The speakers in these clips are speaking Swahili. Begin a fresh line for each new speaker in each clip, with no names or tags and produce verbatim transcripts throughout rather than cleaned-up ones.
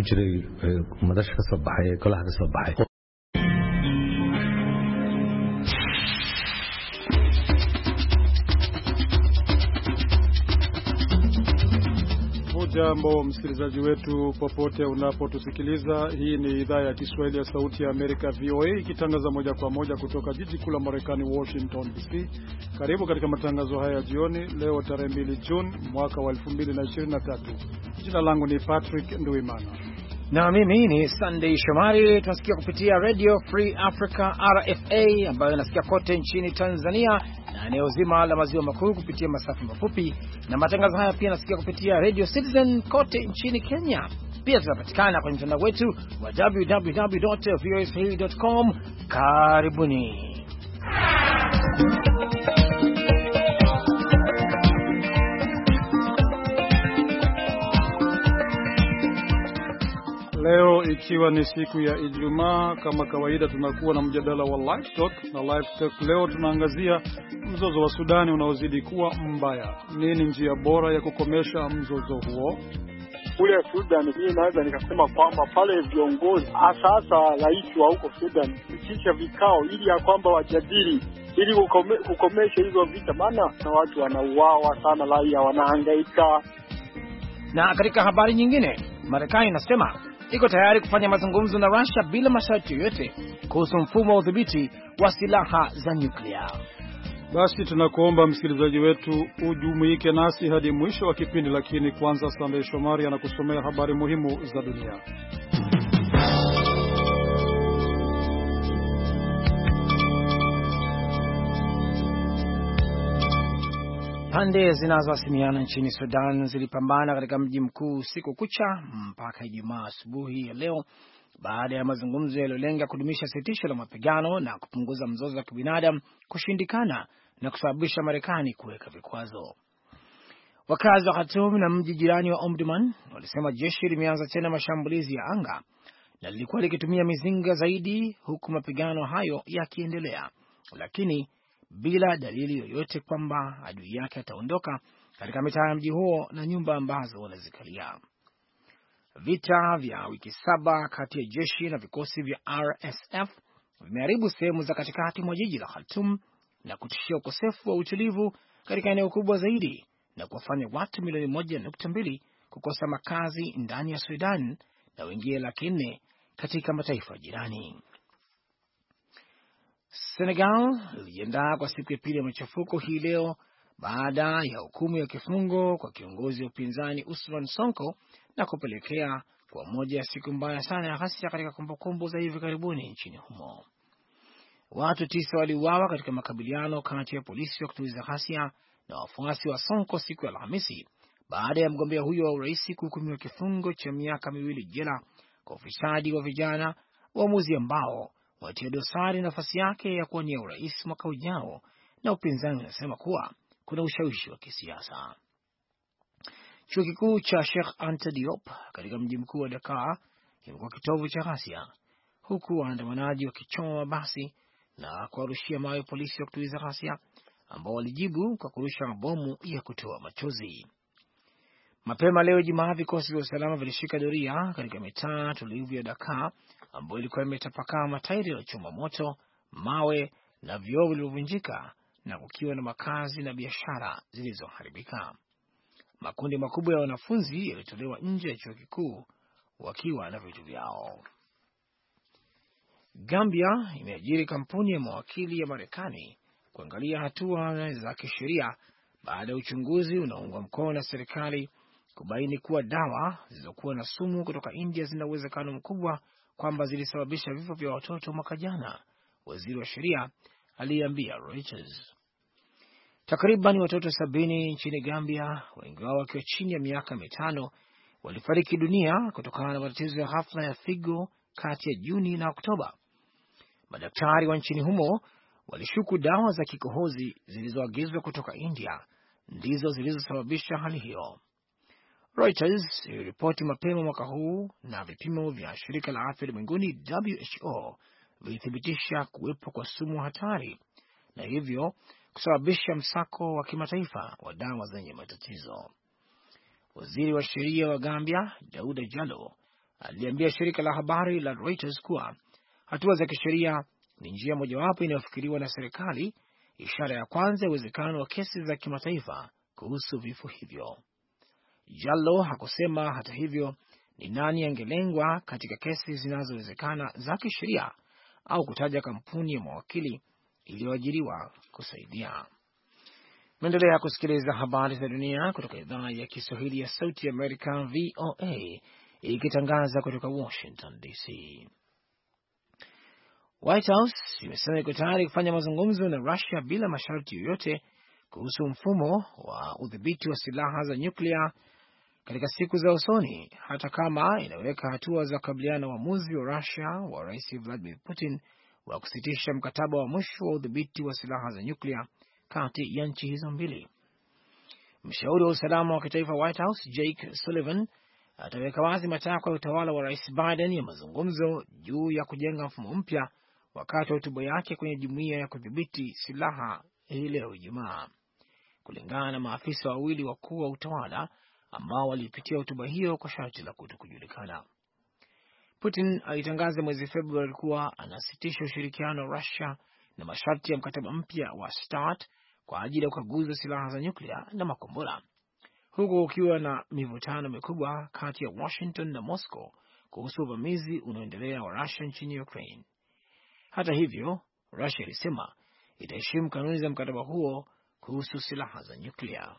jiray madasha ka soo baxay golaha ka soo baxay.
Jambo msikilizaji wetu popote unapotusikiliza. Hii ni idhaa ya Kiswahili ya Sauti ya Amerika V O A ikitangaza moja kwa moja kutoka jiji kuu la Marekani Washington D C. Karibu katika matangazo haya ya jioni leo tarehe mbili Juni mwaka wa elfu mbili na ishirini na tatu. Jina langu ni Patrick Nduimana.
Na mimi ni Sunday Shomari. Tunasikia kupitia Radio Free Africa R F A ambayo inasikia kote nchini Tanzania na eneo zima la maziwa makuu kupitia masafa mafupi, na matangazo haya pia nasikia kupitia Radio Citizen kote nchini Kenya. Pia tunapatikana kwenye mtandao wetu wa w w w dot v o a swahili dot com. Karibuni.
Leo ikiwa ni siku ya Ijumaa, kama kawaida tunakuwa na mjadala wa Live Talk, na Live Talk leo tunaangazia mzozo wa Sudani unaozidi kuwa mbaya. Nini njia bora ya kukomesha mzozo huo?
Kule Sudan mimi naweza nikasema kwamba pale viongozi asasa rais wa huko Sudan kisha vikao ili ya kwamba wajadili ili ukome, kukomesha hizo vita, maana na watu wanauawa sana, raia wanahangaika.
Na katika habari nyingine, Marekani inasema iko tayari kufanya mazungumzo na Russia bila masharti yoyote kuhusu mfumo wa udhibiti wa silaha za nyuklia.
Basi tunakuomba msikilizaji wetu ujumuike nasi hadi mwisho wa kipindi, lakini kwanza Sunday Shomari anakusomea habari muhimu za dunia.
Pande zinazohasimiana nchini Sudan zilipambana katika mji mkuu siku kucha mpaka Ijumaa asubuhi ya leo baada ya mazungumzo yaliyolenga kudumisha sitisho la mapigano na kupunguza mzozo wa kibinadamu kushindikana na kusababisha Marekani kuweka vikwazo. Wakazi wa Khartoum na mji jirani wa Omdurman walisema jeshi limeanza tena mashambulizi ya anga na lilikuwa likitumia mizinga zaidi, huku mapigano hayo yakiendelea, lakini bila dalili yoyote kwamba adui yake ataondoka katika mitaa ya mji huo na nyumba ambazo wanazikalia. Vita vya wiki saba kati ya jeshi na vikosi vya R S F vimeharibu sehemu za katikati mwa jiji la Khartoum na kutishia ukosefu wa utulivu katika eneo kubwa zaidi na kuwafanya watu milioni moja nukta mbili kukosa makazi ndani ya Sudan na wengine laki nne katika mataifa jirani. Senegal ilijiandaa kwa siku ya pili ya machafuko hii leo baada ya hukumu ya kifungo kwa kiongozi wa upinzani Ousmane Sonko na kupelekea kwa moja ya siku mbaya sana ya ghasia katika kumbukumbu za hivi karibuni nchini humo. Watu tisa waliuawa katika makabiliano kati ya polisi wa kutuliza ghasia na wafuasi wa Sonko siku ya Alhamisi baada ya mgombea huyo wa urais kuhukumiwa kifungo cha miaka miwili jela kwa ufisadi wa vijana, uamuzi ambao watia dosari nafasi yake ya kuwania urais mwaka ujao, na upinzani unasema kuwa kuna ushawishi wa kisiasa. Chuo kikuu cha Sheikh Anta Diop katika mji mkuu wa Dakar kimekuwa kitovu cha ghasia, huku waandamanaji wakichoma mabasi na kuwarushia mawe polisi wa kutuliza ghasia ambao walijibu kwa kurusha mabomu ya kutoa machozi. Mapema leo Jumaa, vikosi vya usalama vilishika doria katika mitaa tulivu ya Dakar ambayo ilikuwa imetapakaa matairi ya choma moto, mawe na vioo vilivyovunjika, na kukiwa na makazi na biashara zilizoharibika. Makundi makubwa ya wanafunzi yalitolewa nje ya chuo kikuu wakiwa na vitu vyao. Gambia imeajiri kampuni ya mawakili ya Marekani kuangalia hatua za kisheria baada ya uchunguzi unaoungwa mkono na serikali kubaini kuwa dawa zilizokuwa na sumu kutoka India zina uwezekano mkubwa kwamba zilisababisha vifo vya watoto mwaka jana, waziri wa sheria aliambia Reuters. Takriban watoto sabini nchini Gambia, wengi wao wakiwa chini ya miaka mitano, walifariki dunia kutokana na matatizo ya ghafla ya figo kati ya Juni na Oktoba. Madaktari wa nchini humo walishuku dawa za kikohozi zilizoagizwa kutoka India ndizo zilizosababisha hali hiyo. Reuters iliripoti mapema mwaka huu na vipimo vya shirika la afya ulimwenguni W H O vilithibitisha kuwepo kwa sumu hatari na hivyo kusababisha msako wa kimataifa wa dawa zenye matatizo. Waziri wa sheria wa Gambia, Dauda Jallo, aliambia shirika la habari la Reuters kuwa hatua za kisheria ni njia mojawapo inayofikiriwa na serikali, ishara ya kwanza ya uwezekano wa kesi za kimataifa kuhusu vifo hivyo. Jallow hakusema hata hivyo ni nani angelengwa katika kesi zinazowezekana za kisheria au kutaja kampuni ya mawakili iliyoajiriwa kusaidia. Mnaendelea kusikiliza habari za dunia kutoka idhaa ya Kiswahili ya Sauti ya Amerika V O A ikitangaza kutoka Washington D C. White House imesema iko tayari kufanya mazungumzo na Russia bila masharti yoyote kuhusu mfumo wa udhibiti wa silaha za nyuklia katika siku za usoni, hata kama inaweka hatua za kukabiliana na uamuzi wa Russia wa Rais Vladimir Putin wa kusitisha mkataba wa mwisho wa udhibiti wa silaha za nyuklia kati ya nchi hizo mbili. Mshauri wa usalama wa kitaifa White House Jake Sullivan ataweka wazi matakwa ya utawala wa Rais Biden ya mazungumzo juu ya kujenga mfumo mpya wakati wa hotuba yake kwenye jumuiya ya kudhibiti silaha hii leo Ijumaa. Kulingana na maafisa wawili wakuu wa utawala ambao walipitia hotuba hiyo kwa sharti la kutokujulikana. Putin alitangaza mwezi Februari kuwa anasitisha ushirikiano wa Russia na masharti ya mkataba mpya wa START kwa ajili ya ukaguzi wa silaha za nyuklia na makombora, huku ukiwa na mivutano mikubwa kati ya Washington na Moscow kuhusu uvamizi unaoendelea wa Russia nchini Ukraine. Hata hivyo, Russia ilisema itaheshimu kanuni za mkataba huo kuhusu silaha za nyuklia.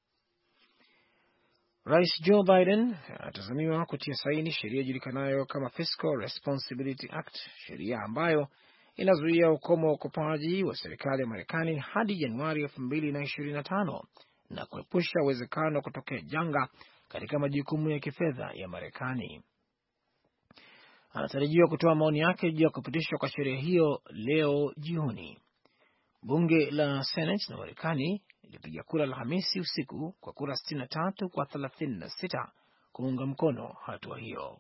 Rais Joe Biden anatazamiwa kutia saini sheria ijulikanayo kama Fiscal Responsibility Act, sheria ambayo inazuia ukomo wa ukopaji wa serikali ya Marekani hadi Januari elfu mbili na ishirini na tano na kuepusha uwezekano wa kutokea janga katika majukumu ya kifedha ya Marekani. Anatarajiwa kutoa maoni yake juu ya kupitishwa kwa sheria hiyo leo jioni. Bunge la Senate na Marekani ilipiga kura Alhamisi usiku kwa kura sitini na tatu kwa thelathini na sita kuunga mkono hatua hiyo.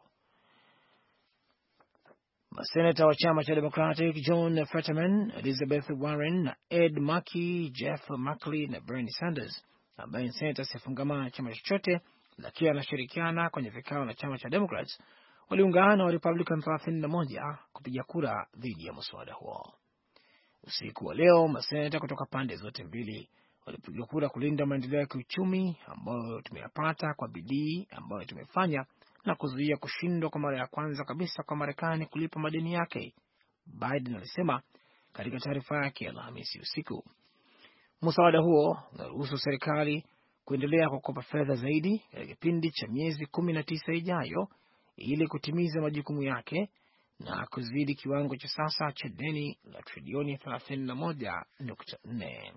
Maseneta wa chama cha Democratic John Fetterman, Elizabeth Warren na Ed Markey, Jeff Merkley na Bernie Sanders, ambaye ni seneta asiyefungamana na chama chochote lakini anashirikiana kwenye vikao na chama cha Democrats, waliungana na wa Republican thelathini na moja kupiga kura dhidi ya mswada huo. Usiku wa leo, maseneta kutoka pande zote mbili walipiga kura kulinda maendeleo ya kiuchumi ambayo tumeyapata kwa bidii ambayo tumefanya na kuzuia kushindwa kwa mara ya kwanza kabisa kwa Marekani kulipa madeni yake, Biden alisema katika taarifa yake Alhamisi usiku. Mswada huo unaruhusu serikali kuendelea kukopa fedha zaidi katika kipindi cha miezi kumi na tisa ijayo ili kutimiza majukumu yake na kuzidi kiwango cha sasa cha deni la trilioni thelathini na moja nukta nne.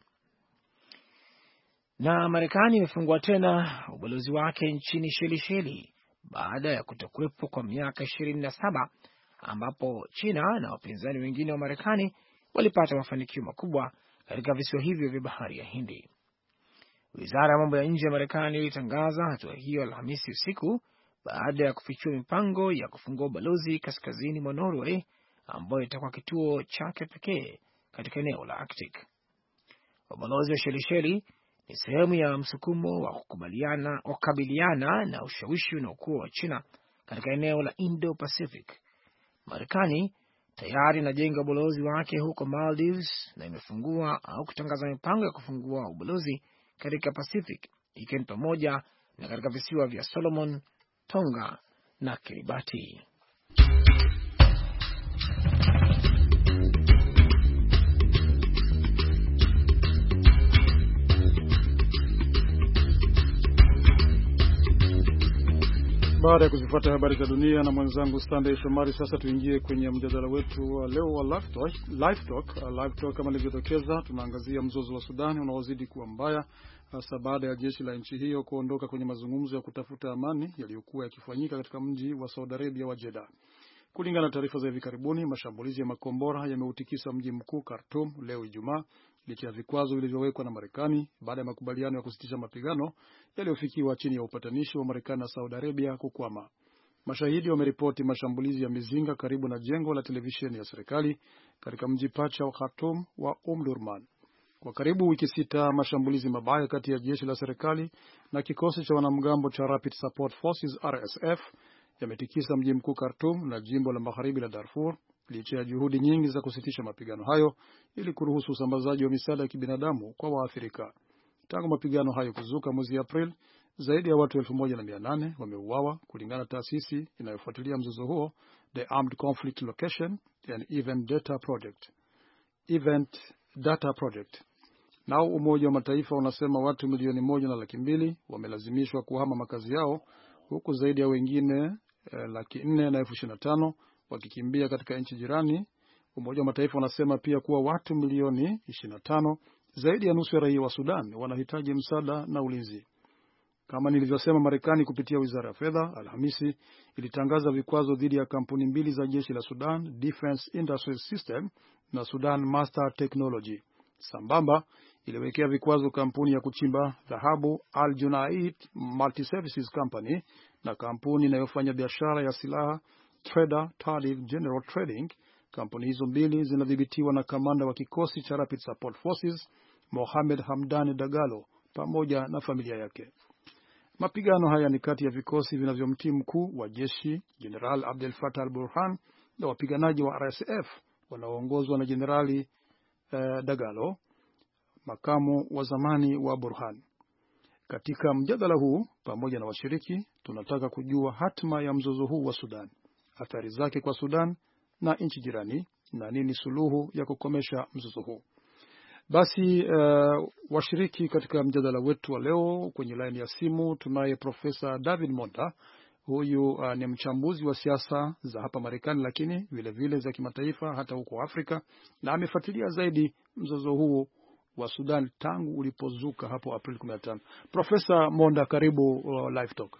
Na Marekani imefungua tena ubalozi wake nchini Shelisheli baada ya kutokuwepo kwa miaka ishirini na saba ambapo China na wapinzani wengine wa Marekani walipata mafanikio makubwa katika visiwa hivyo vya bahari ya Hindi. Wizara ya mambo ya nje ya Marekani ilitangaza hatua hiyo Alhamisi usiku baada ya kufichua mipango ya kufungua ubalozi kaskazini mwa Norway ambayo itakuwa kituo chake pekee katika eneo la Arctic. Ubalozi wa Shelisheli ni sehemu ya msukumo wa kukubaliana kukabiliana na ushawishi unaokuwa wa China katika eneo la Indo-Pacific. Marekani tayari inajenga ubalozi wake huko Maldives na imefungua au kutangaza mipango ya kufungua ubalozi katika Pacific, ikiwa ni pamoja na katika visiwa vya Solomon, Tonga na Kiribati.
Baada ya kuzifuata habari za dunia na mwenzangu Sunday Shomari, sasa tuingie kwenye mjadala wetu wa leo wa Live Talk. Live Talk, Live Talk kama nilivyodokeza, tunaangazia mzozo wa Sudan unaozidi kuwa mbaya hasa baada ya jeshi la nchi hiyo kuondoka kwenye mazungumzo ya kutafuta amani yaliyokuwa yakifanyika katika mji wa Saudi Arabia wa Jeddah. Kulingana na taarifa za hivi karibuni, mashambulizi ya makombora yameutikisa mji mkuu Khartoum leo Ijumaa, licha ya vikwazo vilivyowekwa na Marekani baada ya makubaliano ya kusitisha mapigano yaliyofikiwa chini ya upatanishi wa Marekani na Saudi Arabia kukwama. Mashahidi wameripoti mashambulizi ya mizinga karibu na jengo la televisheni ya serikali katika mji pacha wa Khartoum wa Omdurman. Kwa karibu wiki sita, mashambulizi mabaya kati ya jeshi la serikali na kikosi cha wanamgambo cha Rapid Support Forces R S F yametikisa mji mkuu Khartoum na jimbo la magharibi la Darfur licha ya juhudi nyingi za kusitisha mapigano hayo ili kuruhusu usambazaji wa misaada ya kibinadamu kwa waathirika. Tangu mapigano hayo kuzuka mwezi April, zaidi ya watu elfu moja na mia nane wameuawa kulingana na taasisi inayofuatilia mzozo huo, The Armed Conflict Location and Event Data Project. Event Data Project. Nao Umoja wa Mataifa unasema watu milioni moja na laki mbili wamelazimishwa kuhama makazi yao, huku zaidi ya wengine eh, laki nne na elfu ishirini na tano wakikimbia katika nchi jirani. Umoja wa Mataifa unasema pia kuwa watu milioni ishirini na tano, zaidi ya nusu ya raia wa Sudan, wanahitaji msaada na ulinzi. Kama nilivyosema, Marekani kupitia Wizara ya Fedha Alhamisi ilitangaza vikwazo dhidi ya kampuni mbili za jeshi la Sudan, Defense Industries System na Sudan Master Technology. Sambamba iliwekea vikwazo kampuni ya kuchimba dhahabu Al Junaid Multi-Services Company na kampuni inayofanya biashara ya silaha Trader Tariq General Trading. Kampuni hizo mbili zinadhibitiwa na kamanda wa kikosi cha Rapid Support Forces Mohamed Hamdan Dagalo pamoja na familia yake. Mapigano haya ni kati ya vikosi vinavyomtii mkuu wa jeshi General Abdel Fattah al-Burhan na wapiganaji wa R S F wanaoongozwa na Generali eh, Dagalo, makamu wa zamani wa Burhan. Katika mjadala huu pamoja na washiriki, tunataka kujua hatima ya mzozo huu wa Sudan, athari zake kwa Sudan na nchi jirani, na nini suluhu ya kukomesha mzozo huu. Basi uh, washiriki katika mjadala wetu wa leo, kwenye line ya simu tunaye Profesa David Monda. Huyu uh, ni mchambuzi wa siasa za hapa Marekani, lakini vile vile za kimataifa hata huko Afrika, na amefuatilia zaidi mzozo huu wa Sudan tangu ulipozuka hapo April kumi na tano. Profesa Monda, karibu uh, Live Talk.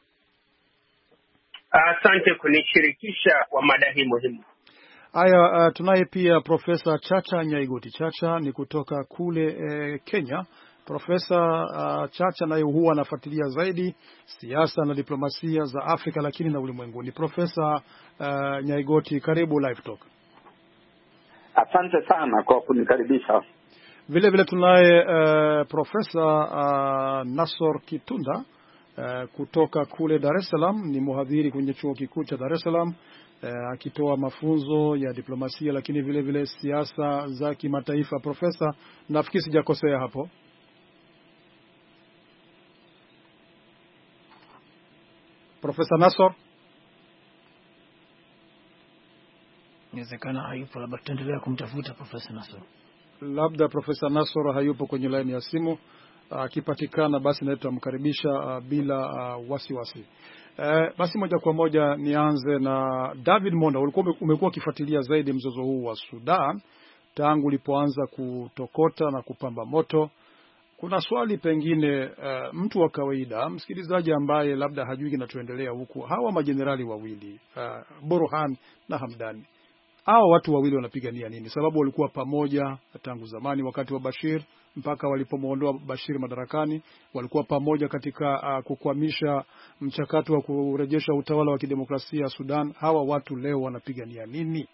Asante uh, kunishirikisha kwa mada hii muhimu.
Aya, uh, tunaye pia Profesa Chacha Nyaigoti. Chacha ni kutoka kule eh, Kenya. Profesa uh, Chacha naye huwa anafuatilia zaidi siasa na diplomasia za Afrika lakini na ulimwenguni. Profesa uh, Nyaigoti, karibu Live Talk.
Asante sana kwa kunikaribisha. Vile
vile tunaye uh, Profesa uh, Nasor Kitunda uh, kutoka kule Dar es Salaam, ni mhadhiri kwenye chuo kikuu cha Dar es Salaam, akitoa uh, mafunzo ya diplomasia lakini vile vile siasa za kimataifa. Profesa, nafikiri sijakosea hapo. Profesa Nasor?
Inawezekana hayupo, labda tuendelea kumtafuta Profesa Nasor.
Labda Profesa Nasor hayupo kwenye line ya simu. Akipatikana uh, basi na tutamkaribisha uh, bila uh, wasiwasi. Uh, basi moja kwa moja nianze na David Monda. Ulikuwa umekuwa ukifuatilia zaidi mzozo huu wa Sudan tangu ulipoanza kutokota na kupamba moto. Kuna swali pengine uh, mtu wa kawaida, msikilizaji ambaye labda hajui kinachoendelea huku, hawa majenerali wawili uh, Burhan na Hamdani, hao watu wawili wanapigania nini? Sababu walikuwa pamoja tangu zamani wakati wa Bashir mpaka walipomuondoa Bashir madarakani, walikuwa pamoja katika uh, kukwamisha mchakato wa kurejesha utawala wa kidemokrasia Sudan. Hawa watu leo wanapigania nini?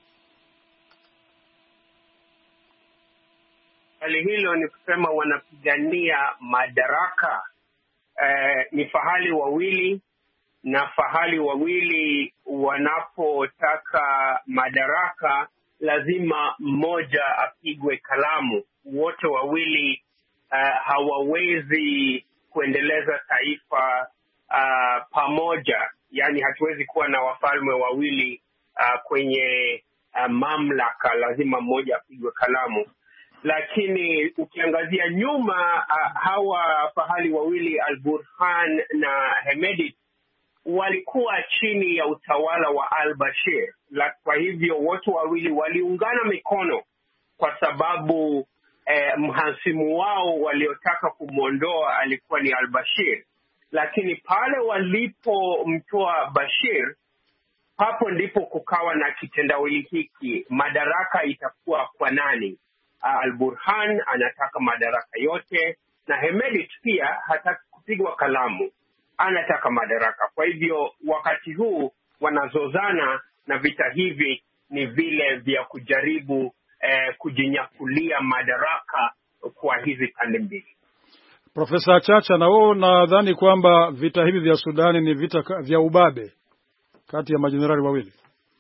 Hali hilo ni kusema wanapigania madaraka. Eh, ni fahali wawili, na fahali wawili wanapotaka madaraka lazima mmoja apigwe kalamu. Wote wawili uh, hawawezi kuendeleza taifa uh, pamoja. Yani hatuwezi kuwa na wafalme wawili uh, kwenye uh, mamlaka, lazima mmoja apigwe kalamu. Lakini ukiangazia nyuma uh, hawa fahali wawili Al-Burhan na Hemedti walikuwa chini ya utawala wa Al-Bashir. Kwa hivyo wote wawili waliungana mikono kwa sababu eh, mhasimu wao waliotaka kumwondoa alikuwa ni Al-Bashir. Lakini pale walipomtoa Bashir, hapo ndipo kukawa na kitendawili hiki, madaraka itakuwa kwa nani? Al-Burhan anataka madaraka yote, na Hemedti pia hataki kupigwa kalamu, anataka madaraka. Kwa hivyo wakati huu wanazozana, na vita hivi ni vile vya kujaribu eh, kujinyakulia madaraka kwa hizi pande mbili.
Profesa Chacha, na wewe nadhani kwamba vita hivi vya Sudani ni vita vya ubabe? kati ya majenerali wawili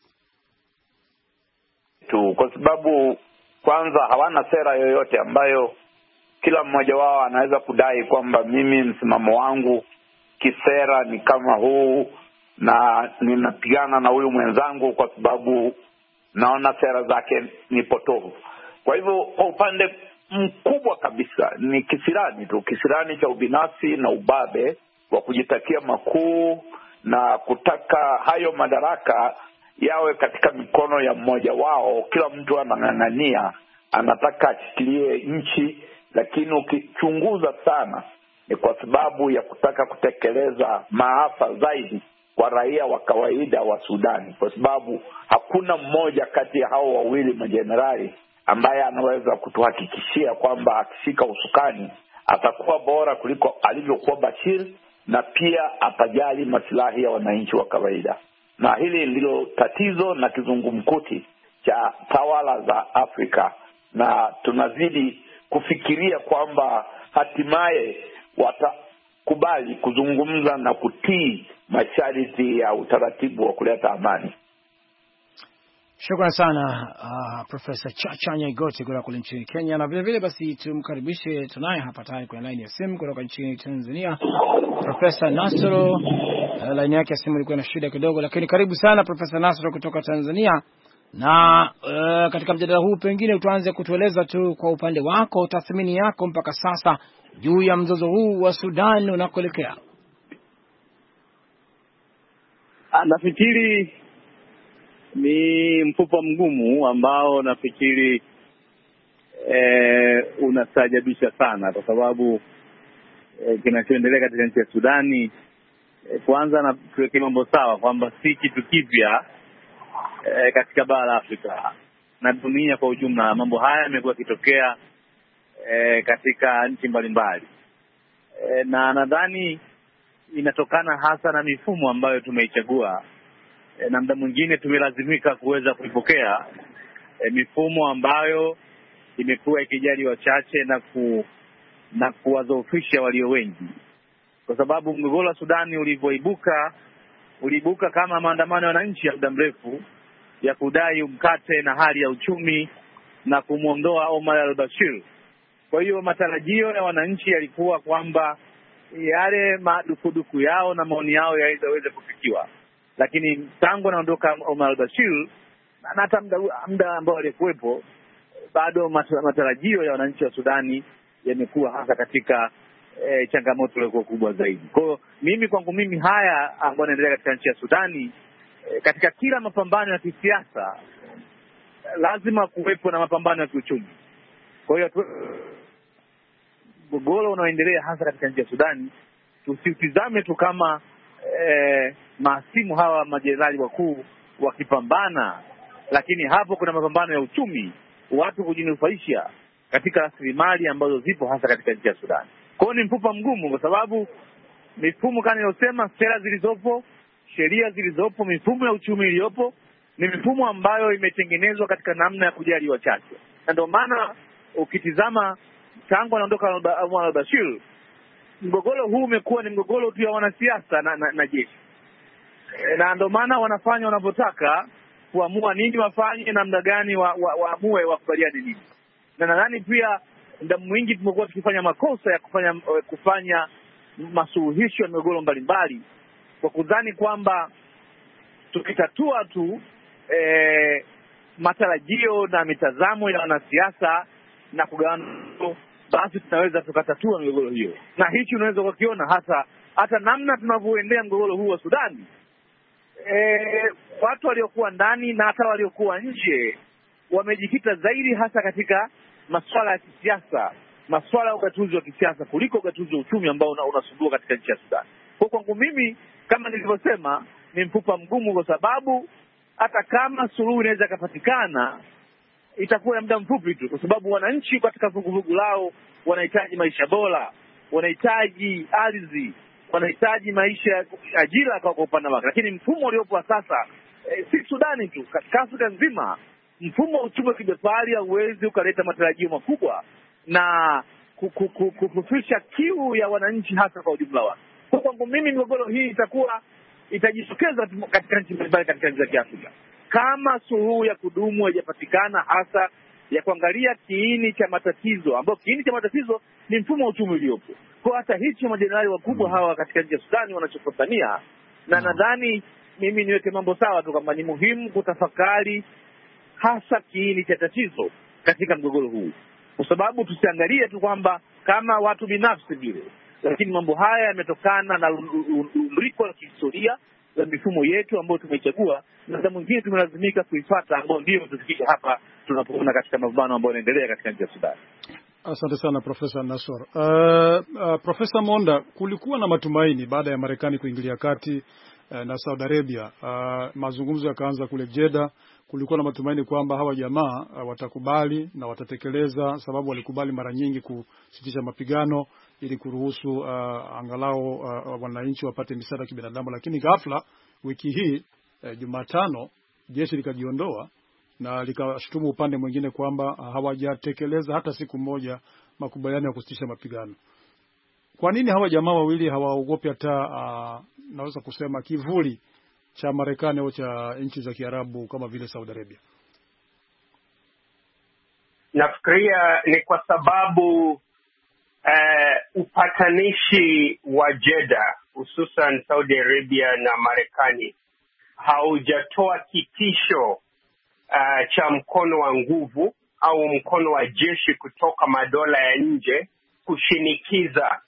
tu, kwa sababu kwanza hawana sera yoyote ambayo kila mmoja wao anaweza kudai kwamba mimi msimamo wangu kisera ni kama huu na ninapigana na huyu mwenzangu kwa sababu naona sera zake ni potofu. Kwa hivyo kwa upande mkubwa kabisa ni kisirani tu, kisirani cha ubinafsi na ubabe wa kujitakia makuu na kutaka hayo madaraka yawe katika mikono ya mmoja wao. Kila mtu anang'ang'ania, anataka ashikilie nchi, lakini ukichunguza sana ni kwa sababu ya kutaka kutekeleza maafa zaidi kwa raia wa kawaida wa Sudani, kwa sababu hakuna mmoja kati ya hao wawili majenerali ambaye anaweza kutuhakikishia kwamba akishika usukani atakuwa bora kuliko alivyokuwa Bashir, na pia atajali maslahi ya wananchi wa kawaida. Na hili ndilo tatizo na kizungumkuti cha tawala za Afrika, na tunazidi kufikiria kwamba hatimaye watakubali kuzungumza na kutii masharti ya utaratibu wa kuleta amani.
Shukrani sana uh, Profesa Chacha Nyaigoti kutoka kule nchini Kenya. Na vile vile basi tumkaribishe tunaye hapa tayari kwenye line ya simu kutoka nchini Tanzania, Profesa Nasoro. Uh, line yake ya simu ilikuwa na shida kidogo, lakini karibu sana Profesa Nasoro kutoka Tanzania. Na uh, katika mjadala huu pengine tuanze kutueleza tu kwa upande wako, tathmini yako mpaka sasa juu ya mzozo huu wa Sudan unakoelekea.
Nafikiri ni mfupa mgumu ambao nafikiri e, unastajabisha sana, kwa sababu e, kinachoendelea katika nchi ya Sudani e, kwanza na tuweke mambo sawa kwamba si kitu kipya e, katika bara la Afrika na dunia kwa ujumla. Mambo haya yamekuwa kitokea e, katika nchi mbalimbali e, na nadhani inatokana hasa na mifumo ambayo tumeichagua e, na muda mwingine tumelazimika kuweza kuipokea e, mifumo ambayo imekuwa ikijali wachache na ku na kuwadhoofisha walio wengi, kwa sababu mgogoro wa Sudani ulivyoibuka uliibuka kama maandamano ya wananchi ya muda mrefu ya kudai mkate na hali ya uchumi na kumuondoa Omar al-Bashir. Kwa hiyo matarajio ya wananchi yalikuwa kwamba yale madukuduku yao na maoni yao yaweze kufikiwa, lakini tangu anaondoka Omar al-Bashir na hata muda ambao alikuwepo, bado matarajio ya wananchi wa Sudani yamekuwa hasa katika e, changamoto ilikuwa kubwa zaidi. Kwa hiyo mimi kwangu mimi haya ambayo yanaendelea katika nchi ya Sudani, e, katika kila mapambano ya kisiasa lazima kuwepo na mapambano ya kiuchumi. Kwa hiyo mgogoro unaoendelea hasa katika nchi ya Sudani tusitizame tu kama e, mahasimu hawa majenerali wakuu wakipambana, lakini hapo kuna mapambano ya uchumi, watu kujinufaisha katika rasilimali ambazo zipo hasa katika nchi ya Sudani. Kwa hiyo ni mfupa mgumu, kwa sababu mifumo kama niliyosema, sera zilizopo, sheria zilizopo, mifumo ya uchumi iliyopo ni mifumo ambayo imetengenezwa katika namna ya kujali wachache. Na ndio maana ukitizama tangu anaondoka Omar al-Bashir, mgogoro huu umekuwa ni mgogoro tu ya wanasiasa na, na, na jeshi. Na ndio maana wanafanya wanavyotaka, kuamua nini wafanye, namna gani waamue wa, wa wakubaliane nini. Na nadhani pia muda mwingi tumekuwa tukifanya makosa ya kufanya kufanya masuluhisho ya migogoro mbalimbali kwa kudhani kwamba tukitatua tu e, matarajio na mitazamo ya wanasiasa na kugawana, basi tunaweza tukatatua migogoro hiyo. Na hichi unaweza kukiona hata hata namna tunavyoendea mgogoro huu wa Sudani. E, watu waliokuwa ndani na hata waliokuwa nje wamejikita zaidi hasa katika masuala ya kisiasa, masuala ya ugatuzi wa kisiasa kuliko ugatuzi wa uchumi ambao unasumbua una katika nchi ya Sudani. Kwa kwangu mimi, kama nilivyosema, ni mfupa mgumu, kwa sababu hata kama suluhu inaweza kupatikana itakuwa ya muda mfupi tu, kwa sababu wananchi katika vuguvugu lao wanahitaji maisha bora, wanahitaji ardhi, wanahitaji maisha, ajira kwa upande wake. Lakini mfumo uliopo sasa, e, si Sudani tu, katika Afrika nzima, mfumo wa uchumi wa kibepari hauwezi ukaleta matarajio makubwa na kufufisha kiu ya wananchi hasa kwa ujumla wake. Kwa kwangu mimi, migogoro hii itakuwa itajitokeza katika nchi mbalimbali katika nchi za Kiafrika kama suluhu ya kudumu haijapatikana, hasa ya kuangalia kiini cha matatizo, ambapo kiini cha matatizo ni mfumo wa uchumi uliopo. Kwa hata hicho majenerali wakubwa mm. hawa katika nchi ya Sudani wanachokosania, na mm. nadhani mimi niweke mambo sawa tu kwamba ni muhimu kutafakari hasa kiini cha tatizo katika mgogoro huu, kwa sababu tusiangalie tu kwamba kama watu binafsi vile, lakini mambo haya yametokana na mriko la kihistoria la mifumo yetu ambayo tumeichagua, na muda mwingine tumelazimika kuifuata, ambao ndio tufikie hapa tunapoona katika mapambano ambayo yanaendelea katika nchi ya Sudan.
Asante sana Profesa Nasor. Uh, uh, Profesa Monda, kulikuwa na matumaini baada ya Marekani kuingilia kati uh, na Saudi Arabia, uh, mazungumzo yakaanza kule Jeddah. Kulikuwa na matumaini kwamba hawa jamaa uh, watakubali na watatekeleza, sababu walikubali mara nyingi kusitisha mapigano ili kuruhusu uh, angalau uh, wananchi wapate misaada ya kibinadamu. Lakini ghafla wiki hii uh, Jumatano jeshi likajiondoa na likashutumu upande mwingine kwamba hawajatekeleza hata siku moja makubaliano ya kusitisha mapigano. Kwa nini hawa jamaa wawili hawaogopi hata uh, naweza kusema kivuli cha Marekani au cha nchi za Kiarabu kama vile Saudi Arabia?
Nafikiria ni kwa sababu uh, upatanishi wa Jeddah, hususan Saudi Arabia na Marekani, haujatoa kitisho Uh, cha mkono wa nguvu au mkono wa jeshi kutoka madola ya nje kushinikiza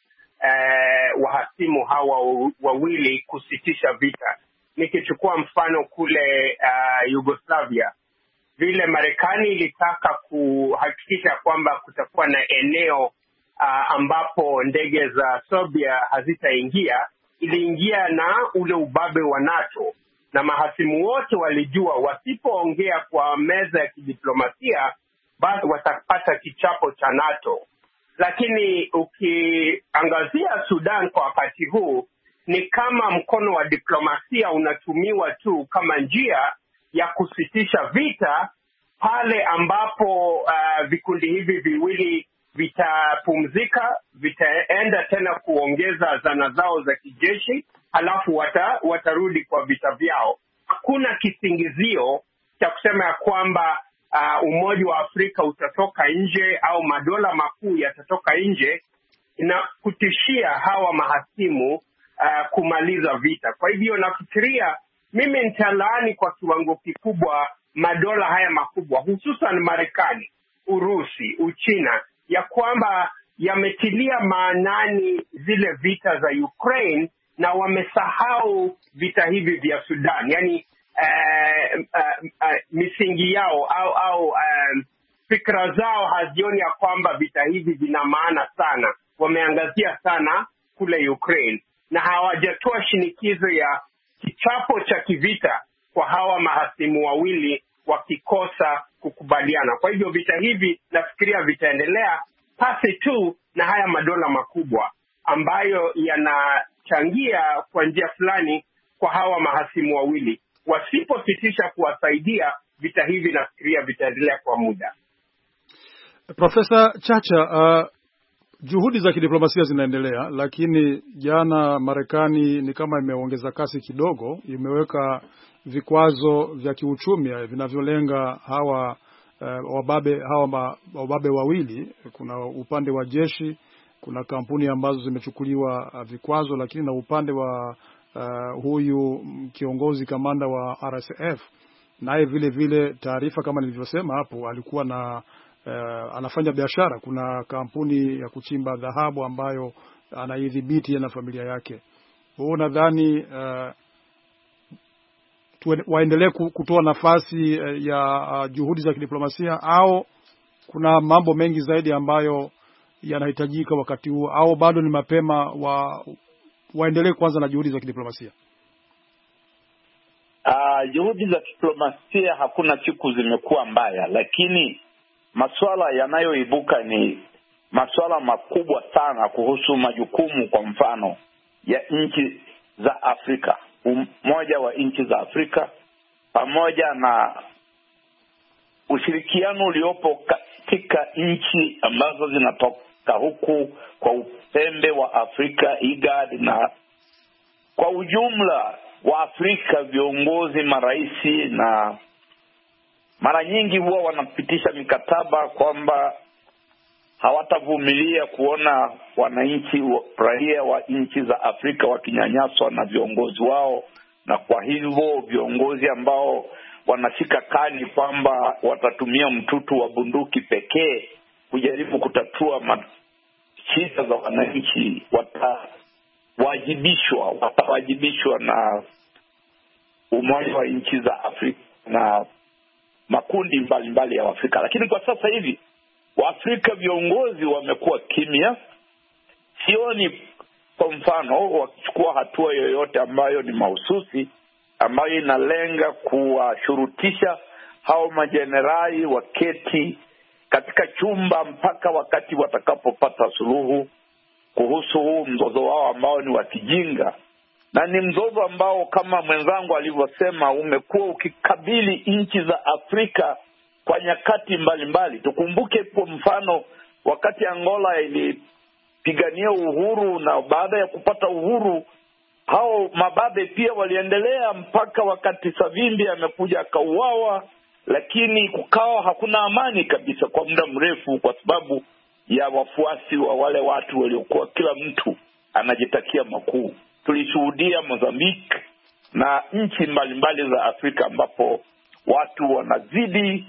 uh, wahasimu hawa wawili kusitisha vita. Nikichukua mfano kule uh, Yugoslavia, vile Marekani ilitaka kuhakikisha kwamba kutakuwa na eneo uh, ambapo ndege za Serbia hazitaingia, iliingia na ule ubabe wa NATO, na mahasimu wote walijua wasipoongea kwa meza ya kidiplomasia basi watapata kichapo cha NATO. Lakini ukiangazia Sudan kwa wakati huu, ni kama mkono wa diplomasia unatumiwa tu kama njia ya kusitisha vita pale ambapo uh, vikundi hivi viwili vitapumzika, vitaenda tena kuongeza zana zao za kijeshi, halafu wata, watarudi kwa vita vyao. Hakuna kisingizio cha kusema ya kwamba uh, Umoja wa Afrika utatoka nje au madola makuu yatatoka nje na kutishia hawa mahasimu uh, kumaliza vita. Kwa hivyo nafikiria mimi nitalaani kwa kiwango kikubwa madola haya makubwa, hususan Marekani, Urusi, Uchina, ya kwamba yametilia maanani zile vita za Ukraine na wamesahau vita hivi vya Sudan. Yani uh, uh, uh, misingi yao au au um, fikra zao hazioni ya kwamba vita hivi vina maana sana. Wameangazia sana kule Ukraine na hawajatoa shinikizo ya kichapo cha kivita kwa hawa mahasimu wawili wakikosa kukubaliana. Kwa hivyo vita hivi nafikiria vitaendelea pasi tu na haya madola makubwa ambayo yanachangia kwa njia fulani kwa hawa mahasimu wawili. Wasipositisha kuwasaidia, vita hivi nafikiria vitaendelea kwa muda.
Profesa Chacha, uh, juhudi za kidiplomasia zinaendelea, lakini jana Marekani ni kama imeongeza kasi kidogo, imeweka vikwazo vya kiuchumi vinavyolenga hawa uh, wababe hawa ma, wababe wawili. Kuna upande wa jeshi, kuna kampuni ambazo zimechukuliwa uh, vikwazo, lakini na upande wa uh, huyu kiongozi kamanda wa R S F naye vile vile, taarifa kama nilivyosema hapo, alikuwa na uh, anafanya biashara. Kuna kampuni ya kuchimba dhahabu ambayo anaidhibiti na familia yake. Wewe nadhani uh, waendelee kutoa nafasi ya uh, juhudi za kidiplomasia, au kuna mambo mengi zaidi ambayo yanahitajika wakati huu, au bado ni mapema wa waendelee kwanza na juhudi za kidiplomasia?
Uh, juhudi za kidiplomasia hakuna siku zimekuwa mbaya, lakini masuala yanayoibuka ni masuala makubwa sana kuhusu majukumu, kwa mfano ya nchi za Afrika, umoja wa nchi za Afrika, pamoja na ushirikiano uliopo katika nchi ambazo zinatoka huku kwa upembe wa Afrika, I G A D, na kwa ujumla wa Afrika, viongozi, maraisi, na mara nyingi huwa wanapitisha mikataba kwamba hawatavumilia kuona wananchi, raia wa nchi za Afrika wakinyanyaswa na viongozi wao, na kwa hivyo viongozi ambao wanashika kani kwamba watatumia mtutu wa bunduki pekee kujaribu kutatua shida za wananchi watawajibishwa watawajibishwa na Umoja wa Nchi za Afrika na makundi mbalimbali mbali ya Afrika. Lakini kwa sasa hivi Waafrika viongozi wamekuwa kimya. Sioni kwa mfano wakichukua hatua yoyote ambayo ni mahususi, ambayo inalenga kuwashurutisha hao majenerali waketi katika chumba mpaka wakati watakapopata suluhu kuhusu huu mzozo wao ambao ni wa kijinga. Na ni mzozo ambao kama mwenzangu alivyosema umekuwa ukikabili nchi za Afrika kwa nyakati mbalimbali. Tukumbuke kwa mfano wakati Angola ilipigania uhuru, na baada ya kupata uhuru hao mababe pia waliendelea mpaka wakati Savimbi amekuja akauawa, lakini kukawa hakuna amani kabisa kwa muda mrefu kwa sababu ya wafuasi wa wale watu waliokuwa kila mtu anajitakia makuu. Tulishuhudia Mozambique na nchi mbalimbali za Afrika ambapo watu wanazidi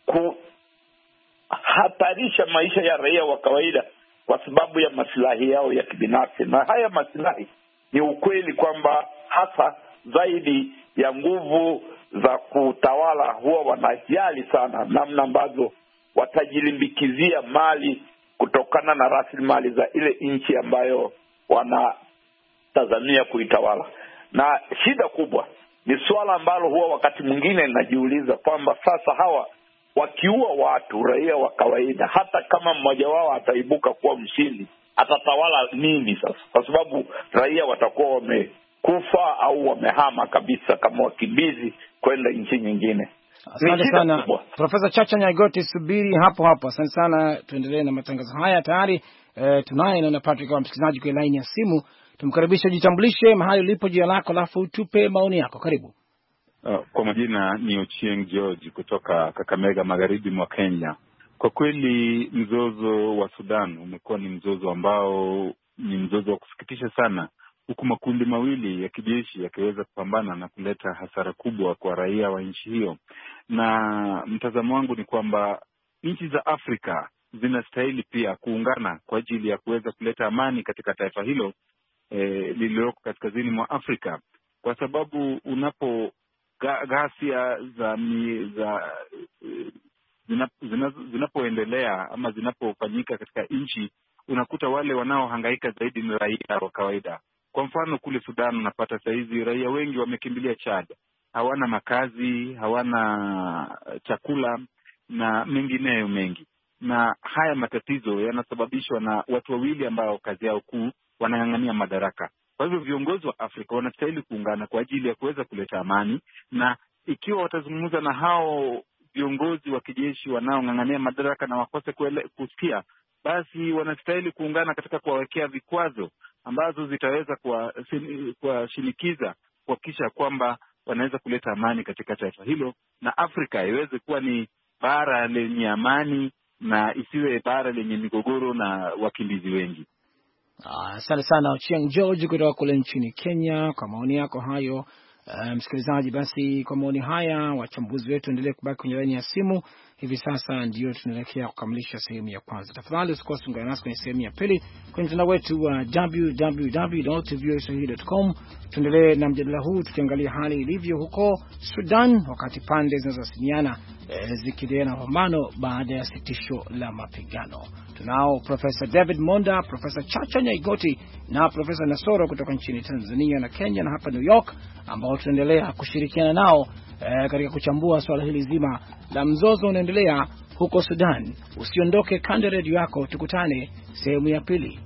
kuhatarisha maisha ya raia wa kawaida kwa sababu ya maslahi yao ya kibinafsi. Na haya maslahi ni ukweli kwamba hasa zaidi ya nguvu za kutawala huwa wanajali sana namna ambazo watajilimbikizia mali kutokana na rasilimali za ile nchi ambayo wanatazamia kuitawala. Na shida kubwa ni swala ambalo huwa wakati mwingine najiuliza kwamba sasa hawa wakiua watu raia wa kawaida, hata kama mmoja wao ataibuka kuwa mshindi, atatawala nini sasa? Kwa sababu raia watakuwa wamekufa au wamehama kabisa kama wakimbizi kwenda nchi nyingine.
Asante sana Profesa Chacha Nyaigoti, subiri hapo hapo. Asante sana, tuendelee na matangazo haya. Tayari eh, tunaye na Patrick wa msikilizaji kwa line ya simu. Tumkaribishe, jitambulishe, mahali ulipo, jina lako, alafu tupe maoni yako. Karibu.
Uh, kwa majina ni Ochieng George kutoka Kakamega, magharibi mwa Kenya. Kwa kweli mzozo wa Sudan umekuwa ni mzozo ambao ni mzozo wa kusikitisha sana, huku makundi mawili ya kijeshi yakiweza kupambana na kuleta hasara kubwa kwa raia wa nchi hiyo. Na mtazamo wangu ni kwamba nchi za Afrika zinastahili pia kuungana kwa ajili ya kuweza kuleta amani katika taifa hilo eh, lililoko kaskazini mwa Afrika, kwa sababu unapo ghasia za za zinapoendelea ama zinapofanyika katika nchi, unakuta wale wanaohangaika zaidi ni raia wa kawaida. Kwa mfano kule Sudan unapata saizi raia wengi wamekimbilia Chad, hawana makazi, hawana chakula na mengineyo mengi. Na haya matatizo yanasababishwa na watu wawili ambao kazi yao kuu wanang'ang'ania madaraka. Kwa hivyo viongozi wa Afrika wanastahili kuungana kwa ajili ya kuweza kuleta amani, na ikiwa watazungumza na hao viongozi wa kijeshi wanaong'ang'ania madaraka na wakose kusikia, basi wanastahili kuungana katika kuwawekea vikwazo ambazo zitaweza kuwashinikiza kuhakikisha kwamba wanaweza kuleta amani katika taifa hilo, na Afrika iweze kuwa ni bara lenye amani na isiwe bara lenye migogoro na wakimbizi wengi.
Asante ah, sana Ochieng George kutoka kule nchini Kenya kwa maoni yako hayo. Uh, msikilizaji, basi kwa maoni haya wachambuzi wetu endelee kubaki kwenye laini ya simu. Hivi sasa ndio tunaelekea kukamilisha sehemu ya kwanza. Tafadhali usikose kuungana nasi kwenye sehemu ya pili kwenye mtandao wetu wa w w w dot v o a swahili dot com. Tuendelee na mjadala huu tukiangalia hali ilivyo huko Sudan wakati pande zinazosiniana e, zikiendelea na mapambano baada ya sitisho la mapigano. Tunao Profesa David Monda, Profesa Chacha Nyaigoti na Profesa Nasoro kutoka nchini Tanzania na Kenya na hapa New York, ambao tunaendelea kushirikiana nao e, katika kuchambua swala hili zima la mzozo unaendelea huko Sudan. Usiondoke kando redio yako, tukutane sehemu ya pili.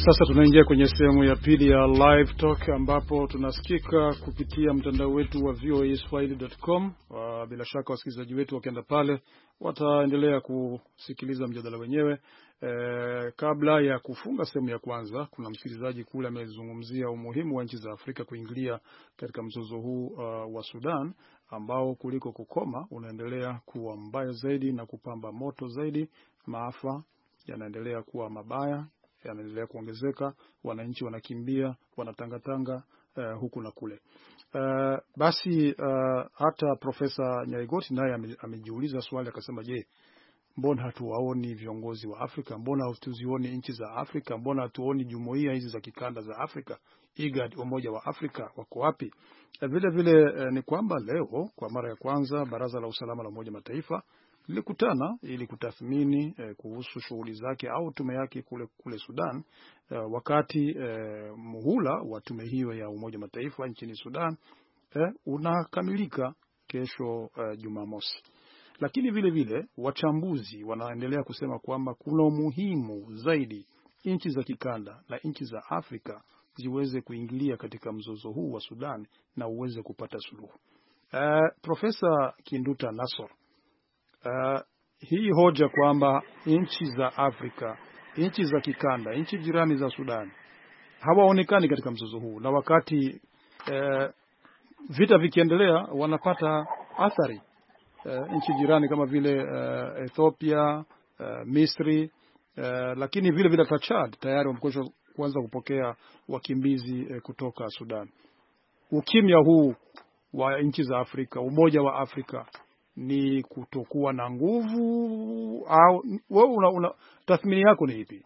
sasa tunaingia kwenye sehemu ya pili ya Live Talk ambapo tunasikika kupitia mtandao wetu wa v o a swahili dot com. Uh, bila shaka wasikilizaji wetu wakienda pale wataendelea kusikiliza mjadala wenyewe. E, kabla ya kufunga sehemu ya kwanza, kuna msikilizaji kule amezungumzia umuhimu wa nchi za Afrika kuingilia katika mzozo huu uh, wa Sudan ambao kuliko kukoma unaendelea kuwa mbaya zaidi na kupamba moto zaidi. Maafa yanaendelea kuwa mabaya, yanaendelea kuongezeka, wananchi wanakimbia, wanatangatanga uh, huku na kule. Uh, basi uh, hata Profesa Nyaigoti naye amejiuliza swali akasema, je, mbona hatuwaoni viongozi wa Afrika? Mbona hatuzioni nchi za Afrika? Mbona hatuoni jumuiya hizi za kikanda za Afrika? I G A D, Umoja wa Afrika, wako wapi? Vile vile eh, ni kwamba leo kwa mara ya kwanza Baraza la Usalama la Umoja Mataifa lilikutana ili kutathmini eh, kuhusu shughuli zake au tume yake kule kule Sudan, eh, wakati eh, muhula wa tume hiyo ya Umoja Mataifa nchini Sudan eh, unakamilika kesho eh, Jumamosi. Lakini vile vile wachambuzi wanaendelea kusema kwamba kuna umuhimu zaidi nchi za kikanda na nchi za Afrika ziweze kuingilia katika mzozo huu wa Sudan na uweze kupata suluhu. Uh, Profesa Kinduta Nassor, uh, hii hoja kwamba nchi za Afrika, nchi za kikanda, nchi jirani za Sudan hawaonekani katika mzozo huu, na wakati uh, vita vikiendelea wanapata athari. Uh, nchi jirani kama vile uh, Ethiopia, uh, Misri, uh, lakini vile vile Chad tayari wamekwisha kuanza kupokea wakimbizi uh, kutoka Sudan. Ukimya huu wa nchi za Afrika, Umoja wa Afrika, ni kutokuwa na nguvu au wewe una, una tathmini yako ni ipi?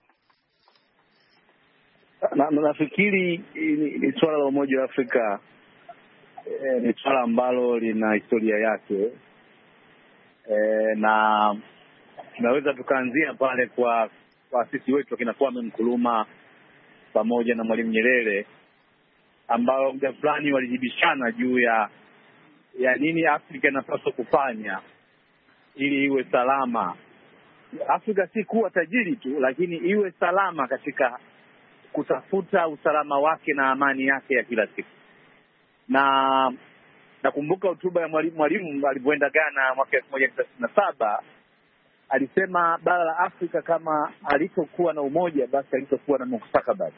Na nafikiri ni, ni swala la Umoja wa Afrika e, ni swala ambalo lina historia yake e, na tunaweza tukaanzia pale kwa waasisi wetu akina Kwame Nkrumah pamoja na Mwalimu Nyerere, ambao muda fulani walijibishana juu ya ya nini Afrika inapaswa kufanya ili iwe salama. Afrika si kuwa tajiri tu, lakini iwe salama katika kutafuta usalama wake na amani yake ya kila siku. Na nakumbuka hotuba ya mwalimu mwalimu alipoenda Ghana mwaka elfu moja mia tisa sitini na saba, alisema bara la Afrika kama alitokuwa na umoja basi alitokuwa na mustakabali.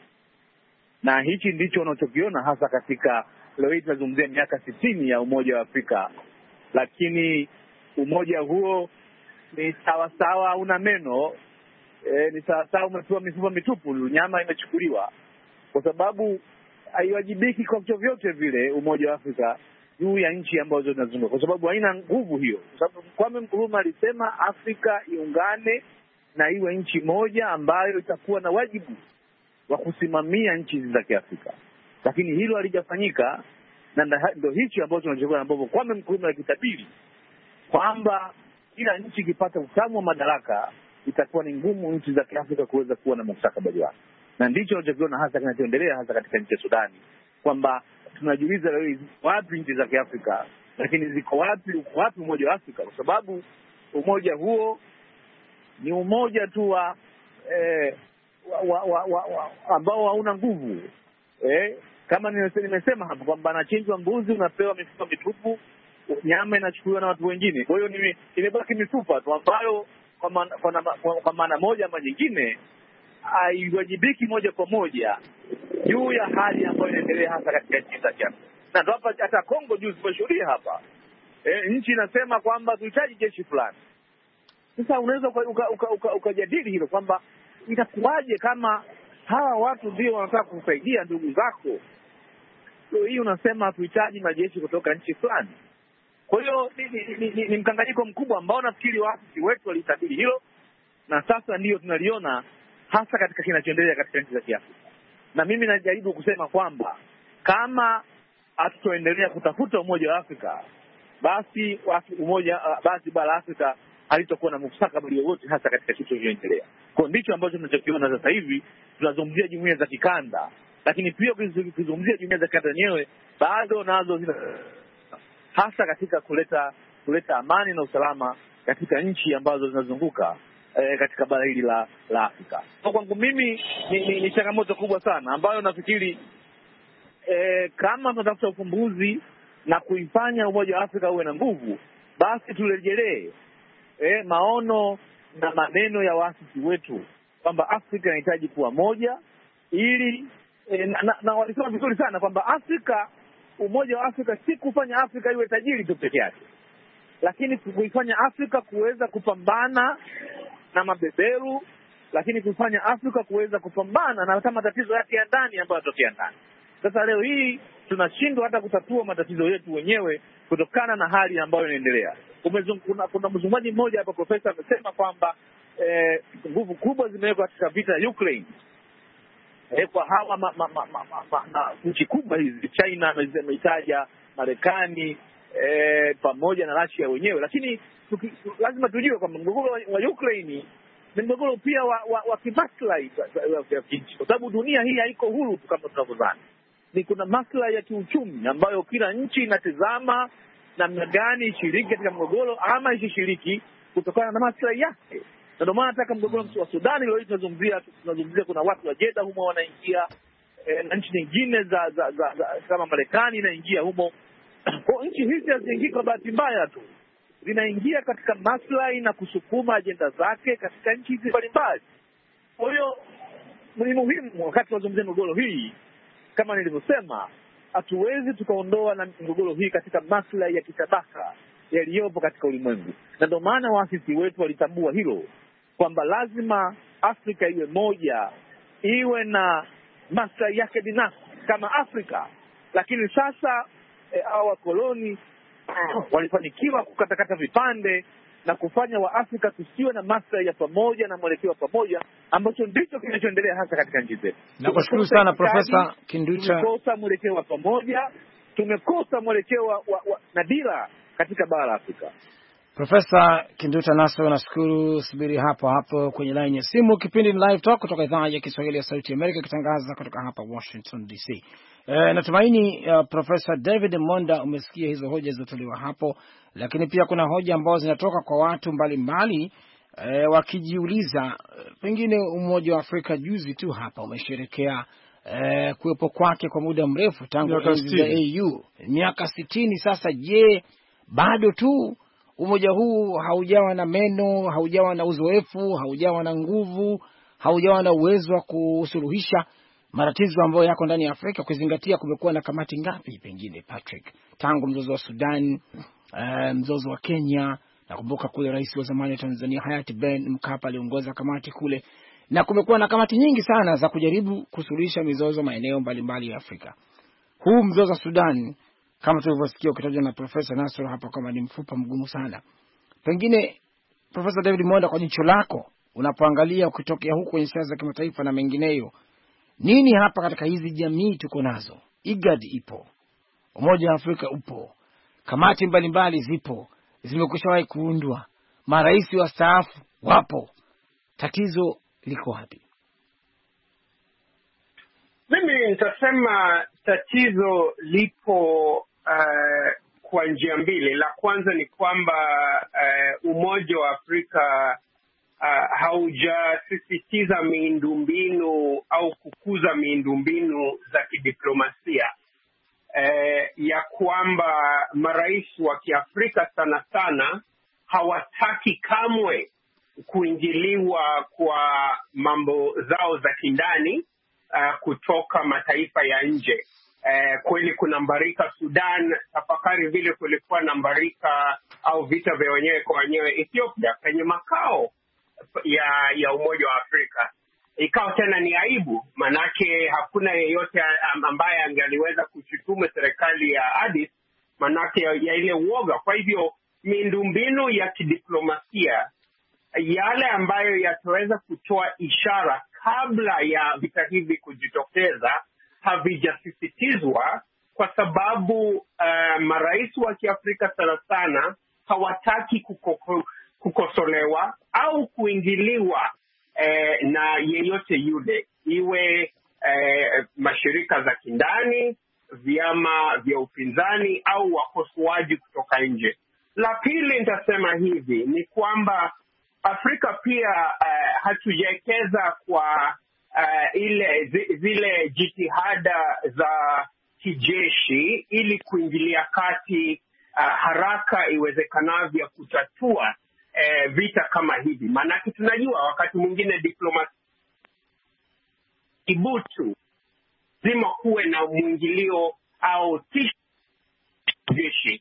Na hichi ndicho unachokiona hasa katika leo hii tunazungumzia miaka sitini ya Umoja wa Afrika, lakini umoja huo ni sawa sawa una meno, e, ni sawa sawa umepewa mifupa mitupu, nyama imechukuliwa, kwa sababu haiwajibiki kwa vyovyote vile Umoja wa Afrika juu ya nchi ambazo zinazunguka, kwa sababu haina nguvu hiyo. Kwa sababu Kwame Nkrumah alisema Afrika iungane na iwe nchi moja ambayo itakuwa na wajibu wa kusimamia nchi za Kiafrika, lakini hilo halijafanyika. Na ndio hichi ambacho tunachokuwa ambapo Kwame Nkrumah akitabiri kwamba kila nchi ikipata utamu wa madaraka itakuwa ni ngumu nchi za Kiafrika kuweza kuwa na mustakabali wake. Na ndicho tunachokiona hasa kinachoendelea hasa katika nchi ya Sudani, kwamba tunajiuliza leo wapi nchi za Kiafrika, lakini ziko wapi uko wapi Umoja wa Afrika? Kwa sababu umoja huo ni umoja tu wa eh, wa, wa, wa, wa, wa ambao hauna nguvu. Eh, kama nimesema hapo kwamba anachinjwa mbuzi unapewa mifupa mitupu, nyama inachukuliwa na watu wengine. Kwa hiyo ni imebaki mifupa tu ambayo kwa maana kwa, kwa maana moja ama nyingine haiwajibiki moja kwa moja juu ya hali ambayo inaendelea hasa katika nchi za Kiafrika. Na ndio hapa hata Kongo juu tumeshuhudia hapa. E, nchi inasema kwamba tunahitaji jeshi fulani. Sasa unaweza ukajadili uka, uka, uka hilo kwamba itakuwaje kama hawa watu ndio wanataka kusaidia ndugu zako. So hii unasema tuhitaji majeshi kutoka nchi fulani. Kwa hiyo ni, ni, ni, ni, ni mkanganyiko mkubwa ambao nafikiri waasi wetu walitabiri hilo, na sasa ndio tunaliona hasa katika kinachoendelea katika nchi za Kiafrika. Na mimi najaribu kusema kwamba kama hatutoendelea kutafuta umoja wa Afrika, basi umoja basi bara Afrika halitakuwa na mustakabali wowote hasa katika kitu kinachoendelea. Kwa ndicho ambacho tunachokiona sasa hivi. Tunazungumzia jumuiya za kikanda, lakini pia kuzungumzia jumuiya za kikanda yenyewe bado nazo zina hasa katika kuleta kuleta amani na usalama katika nchi ambazo zinazunguka eh, katika bara hili la, la Afrika. Kwa kwangu mimi ni, ni, ni changamoto kubwa sana ambayo nafikiri eh, kama tunatafuta ufumbuzi na kuifanya Umoja wa Afrika uwe na nguvu, basi turejelee eh, maono na maneno ya waasisi wetu kwamba Afrika inahitaji kuwa moja, ili eh, na, na, na walisema vizuri sana kwamba Afrika, Umoja wa Afrika si kufanya Afrika iwe tajiri tu peke yake, lakini kuifanya Afrika kuweza kupambana na mabeberu, lakini kuifanya Afrika kuweza kupambana na hata matatizo yake ya ndani ambayo yanatokea ndani. Sasa leo hii tunashindwa hata kutatua matatizo yetu wenyewe kutokana na hali ambayo inaendelea. Kuna, kuna mzungumzaji mmoja hapa, profesa, amesema kwamba eh, nguvu kubwa zimewekwa katika vita ya Ukraine. Eh, kwa hawa ma, ma, ma, ma, ma, ma, nchi kubwa hizi, China ameitaja, Marekani eh, pamoja na Russia wenyewe, lakini tuki, lazima tujue kwamba mgogoro wa, wa Ukraine ni mgogoro pia wa, wa, wa kimaslahi kwa sababu dunia hii haiko huru kama tunavyodhani. Ni kuna maslahi ya kiuchumi ambayo kila nchi inatizama namna gani ishiriki katika mgogoro ama isishiriki kutokana na maslahi yake. Na ndio maana nataka mgogoro wa Sudani leo tunazungumzia tunazungumzia kuna watu wa Jeddah humo wanaingia, e, na nchi nyingine za, za, za, za kama Marekani inaingia humo. Kwa nchi hizi haziingii kwa bahati mbaya tu, zinaingia katika maslahi na kusukuma ajenda zake katika nchi hizi mbalimbali. Kwa hiyo ni muhimu wakati tunazungumzia mgogoro hii, kama nilivyosema, hatuwezi tukaondoa na mgogoro hii katika maslahi ya kitabaka yaliyopo katika ulimwengu. Na ndio maana waasisi wetu walitambua hilo kwamba lazima Afrika iwe moja, iwe na maslahi yake binafsi kama Afrika. Lakini sasa e, hao wakoloni walifanikiwa kukatakata vipande na kufanya Waafrika tusiwe na maslahi ya pamoja na mwelekeo wa pamoja, ambacho ndicho kinachoendelea hasa katika nchi zetu.
Nakushukuru sana Profesa Kinducha.
Tumekosa mwelekeo wa pamoja, tumekosa mwelekeo wa, wa, na dira katika bara la Afrika.
Profesa Kinducha Naso, nashukuru. Subiri hapo hapo kwenye line ya simu. Kipindi ni Live Talk kutoka idhaa ya Kiswahili ya Sauti ya Amerika, kitangaza kutoka hapa Washington D C. E, natumaini uh, Profesa David Monda umesikia hizo hoja zilizotolewa hapo, lakini pia kuna hoja ambazo zinatoka kwa watu mbalimbali e, wakijiuliza pengine Umoja wa Afrika juzi tu hapa umesherekea e, kuwepo kwake kwa muda mrefu tangu enzi za A U miaka sitini sasa. Je, bado tu umoja huu haujawa na meno, haujawa na uzoefu, haujawa na nguvu, haujawa na uwezo wa kusuluhisha matatizo ambayo yako ndani ya Afrika, kuzingatia kumekuwa na kamati ngapi pengine Patrick tangu mzozo wa Sudan, uh, mzozo wa Kenya, nakumbuka kule rais wa zamani wa Tanzania hayati Ben Mkapa aliongoza kamati kule, na kumekuwa na kamati nyingi sana za kujaribu kusuluhisha mizozo maeneo mbalimbali ya Afrika. Huu mzozo wa Sudan kama tulivyosikia ukitajwa na Profesa Nasr hapa kama ni mfupa mgumu sana. Pengine Profesa David Monda, kwa jicho lako unapoangalia ukitokea huko kwenye siasa za kimataifa na mengineyo, nini hapa katika hizi jamii tuko nazo? I G A D ipo, Umoja wa Afrika upo, kamati mbalimbali zipo, zimekwishawahi kuundwa, marais wastaafu wapo. Tatizo liko wapi?
Mimi nitasema tatizo lipo uh, kwa njia mbili. La kwanza ni kwamba uh, Umoja wa Afrika uh, haujasisitiza miundombinu au kukuza miundombinu za kidiplomasia, uh, ya kwamba marais wa Kiafrika sana sana hawataki kamwe kuingiliwa kwa mambo zao za kindani Uh, kutoka mataifa ya nje. Uh, kweli kuna mbarika Sudan, tafakari vile kulikuwa na mbarika au vita vya wenyewe kwa wenyewe Ethiopia kwenye makao ya ya Umoja wa Afrika. Ikawa tena ni aibu, manake hakuna yeyote ambaye angaliweza kushutumu serikali ya Addis manake ya, ya ile uoga. Kwa hivyo miundombinu ya kidiplomasia yale ambayo yataweza kutoa ishara kabla ya vita hivi kujitokeza havijasisitizwa, kwa sababu uh, marais wa Kiafrika sana sana hawataki kuko, kukosolewa au kuingiliwa eh, na yeyote yule, iwe eh, mashirika za kindani, vyama vya upinzani au wakosoaji kutoka nje. La pili nitasema hivi ni kwamba Afrika pia uh, hatujawekeza kwa uh, ile zi, zile jitihada za kijeshi ili kuingilia kati uh, haraka iwezekanavyo kutatua uh, vita kama hivi. Maanake tunajua wakati mwingine diplomasia ibutu lazima kuwe na mwingilio au tisho jeshi.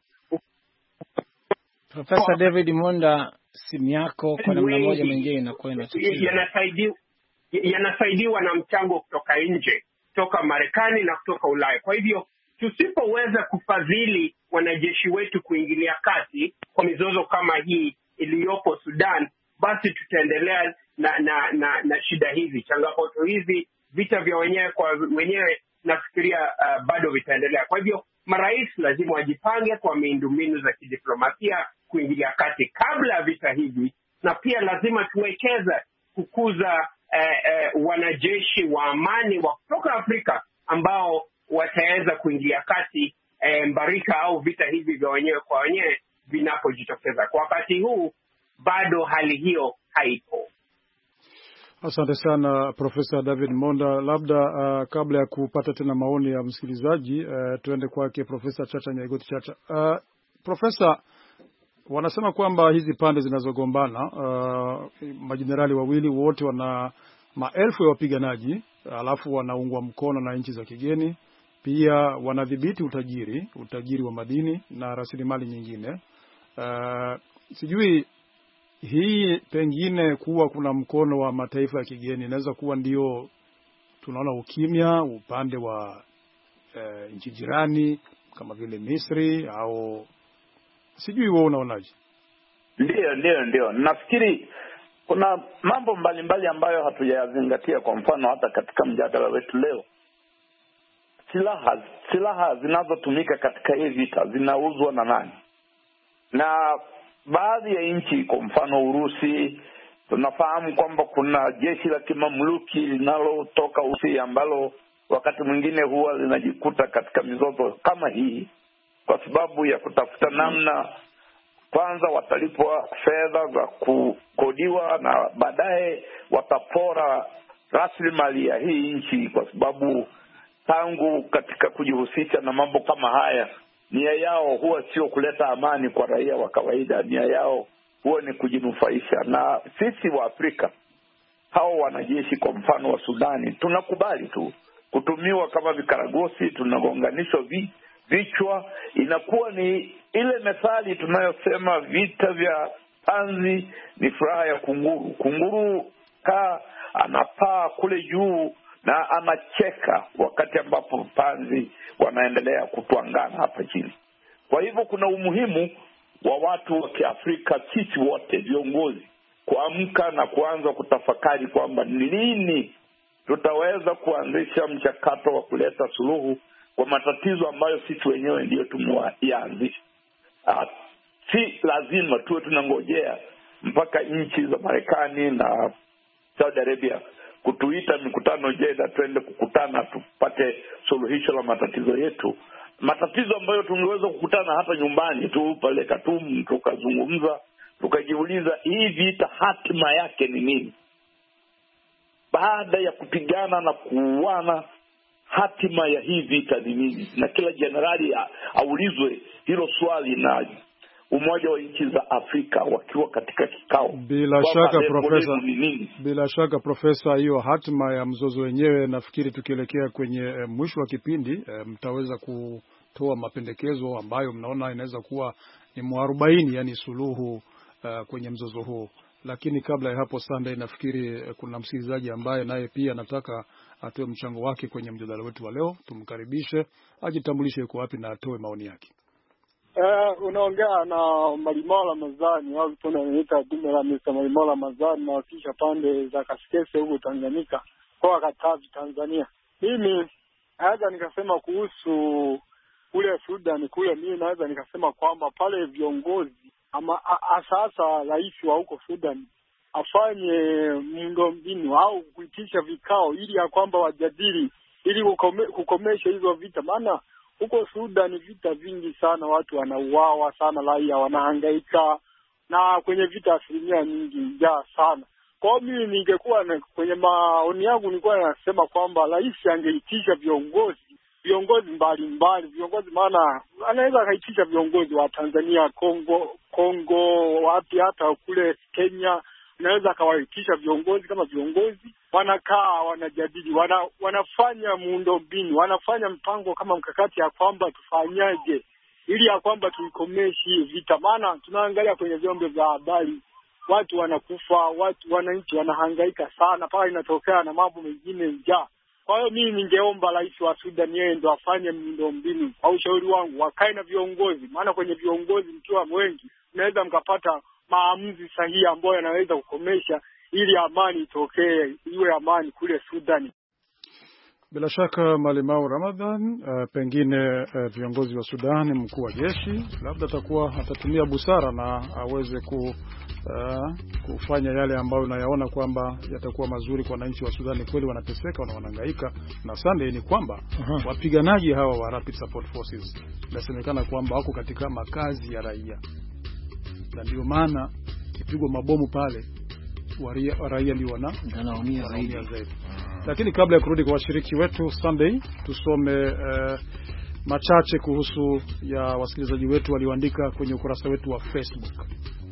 Profesa David Monda, simu yako kwa namna moja mwingine inakuwa inatatiza.
Yanasaidiwa yanasaidiwa na mchango kutoka nje, kutoka Marekani na kutoka Ulaya. Kwa hivyo tusipoweza kufadhili wanajeshi wetu kuingilia kati kwa mizozo kama hii iliyopo Sudan, basi tutaendelea na na, na na shida hizi, changamoto hizi, vita vya wenyewe kwa wenyewe, nafikiria uh, bado vitaendelea. Kwa hivyo marais lazima wajipange kwa miundombinu za kidiplomasia kuingilia kati kabla ya vita hivi, na pia lazima tuwekeze kukuza eh, eh, wanajeshi wa amani wa kutoka Afrika ambao wataweza kuingilia kati eh, mbarika au vita hivi vya wenyewe kwa wenyewe vinapojitokeza. Kwa wakati huu bado hali hiyo haipo.
Asante sana Profesa David Monda. Labda uh, kabla ya kupata tena maoni ya msikilizaji, uh, tuende kwake Profesa Chacha Nyaigoti Chacha. Uh, Profesa, wanasema kwamba hizi pande zinazogombana, uh, majenerali wawili wote wana maelfu ya wapiganaji, alafu wanaungwa mkono na nchi za kigeni, pia wanadhibiti utajiri, utajiri wa madini na rasilimali nyingine. Uh, sijui hii pengine kuwa kuna mkono wa mataifa ya kigeni inaweza kuwa ndio tunaona ukimya upande wa e, nchi jirani kama vile Misri, au sijui wewe unaonaje?
Ndio, ndio, ndio. Nafikiri kuna mambo mbalimbali mbali ambayo hatujayazingatia. Kwa mfano hata katika mjadala wetu leo, silaha silaha zinazotumika katika hii vita zinauzwa na nani? Na baadhi ya nchi, kwa mfano Urusi, tunafahamu kwamba kuna jeshi la kimamluki linalotoka Urusi ambalo wakati mwingine huwa linajikuta katika mizozo kama hii kwa sababu ya kutafuta namna kwanza watalipwa fedha za kukodiwa na baadaye watapora rasilimali ya hii nchi, kwa sababu tangu katika kujihusisha na mambo kama haya nia yao huwa sio kuleta amani kwa raia wa kawaida. Nia yao huwa ni kujinufaisha. Na sisi wa Afrika, hao wanajeshi kwa mfano wa Sudani, tunakubali tu kutumiwa kama vikaragosi, tunagonganishwa vi, vichwa. Inakuwa ni ile methali tunayosema vita vya panzi ni furaha ya kunguru. Kunguru ka anapaa kule juu na anacheka wakati ambapo panzi wanaendelea kutwangana hapa chini. Kwa hivyo kuna umuhimu wa watu wa Kiafrika, sisi wote viongozi, kuamka na kuanza kutafakari kwamba ni lini tutaweza kuanzisha mchakato wa kuleta suluhu kwa matatizo ambayo sisi wenyewe ndio tumeyaanzisha. Ah, si lazima tuwe tunangojea mpaka nchi za Marekani na Saudi Arabia kutuita mikutano Jeddah twende kukutana tupate suluhisho la matatizo yetu. Matatizo ambayo tungeweza kukutana hata nyumbani tu pale Khartoum, tukazungumza, tukajiuliza hii vita hatima yake ni nini? Baada ya kupigana na kuuana, hatima ya hii vita ni nini? Na kila jenerali aulizwe hilo swali na Umoja wa Nchi za Afrika wakiwa katika kikao.
Bila shaka Profesa, bila shaka Profesa, hiyo hatima ya mzozo wenyewe, nafikiri tukielekea kwenye e, mwisho wa kipindi e, mtaweza kutoa mapendekezo ambayo mnaona inaweza kuwa ni mwarobaini, yani suluhu uh, kwenye mzozo huu. Lakini kabla ya hapo Sunday, nafikiri e, kuna msikilizaji ambaye naye pia anataka atoe mchango wake kwenye mjadala wetu wa leo. Tumkaribishe, ajitambulishe yuko wapi na atoe maoni yake.
Eh, unaongea na Malimola Ramadhani au tunaita dume la Mister Malimola Ramadhani, na wakisha pande za Kaskese huko Tanganyika, kwa Katavi Tanzania. Mimi naweza nikasema kuhusu kule Sudan kule, mimi naweza nikasema kwamba pale viongozi ama sasa rais wa huko Sudan afanye miundombinu au kuitisha vikao ili ya kwamba wajadili ili kukome, kukomesha hizo vita, maana huko Sudan vita vingi sana, watu wanauawa sana, raia wanahangaika, na kwenye vita asilimia nyingi ja sana. Kwa hiyo mimi ningekuwa kwenye maoni yangu nilikuwa nasema kwamba rais angeitisha viongozi viongozi mbalimbali viongozi, maana anaweza akaitisha viongozi wa Tanzania, Kongo, Kongo wapi, hata kule Kenya anaweza akawaitisha viongozi. Kama viongozi wanakaa wanajadili, wana, wanafanya muundombinu, wanafanya mpango kama mkakati ya kwamba tufanyaje ili ya kwamba tuikomeshe vita. Maana tunaangalia kwenye vyombo vya habari watu wanakufa, watu wananchi wanahangaika sana, paka inatokea na mambo mengine njaa. Kwa hiyo mimi ningeomba rais wa Sudan yeye ndo afanye miundombinu. Kwa ushauri wangu wakae na viongozi, maana kwenye viongozi mkiwa wengi mnaweza mkapata maamuzi sahihi ambayo yanaweza kukomesha ili amani itokee, iwe amani kule Sudan.
Bila shaka Malimau Ramadhan, uh, pengine uh, viongozi wa Sudan, mkuu wa jeshi labda atakuwa atatumia busara na aweze ku uh, kufanya yale ambayo unayaona kwamba yatakuwa mazuri kwa wananchi wa Sudan. Kweli wanateseka na wanahangaika, na Sunday ni kwamba uh-huh. wapiganaji hawa wa Rapid Support Forces inasemekana kwamba wako katika makazi ya raia, na ndio maana kipigwa mabomu pale waria, raia ndio wana
wanaumia zaidi.
Lakini kabla ya kurudi kwa washiriki wetu Sunday, tusome uh, machache kuhusu ya wasikilizaji wetu walioandika kwenye ukurasa wetu wa Facebook.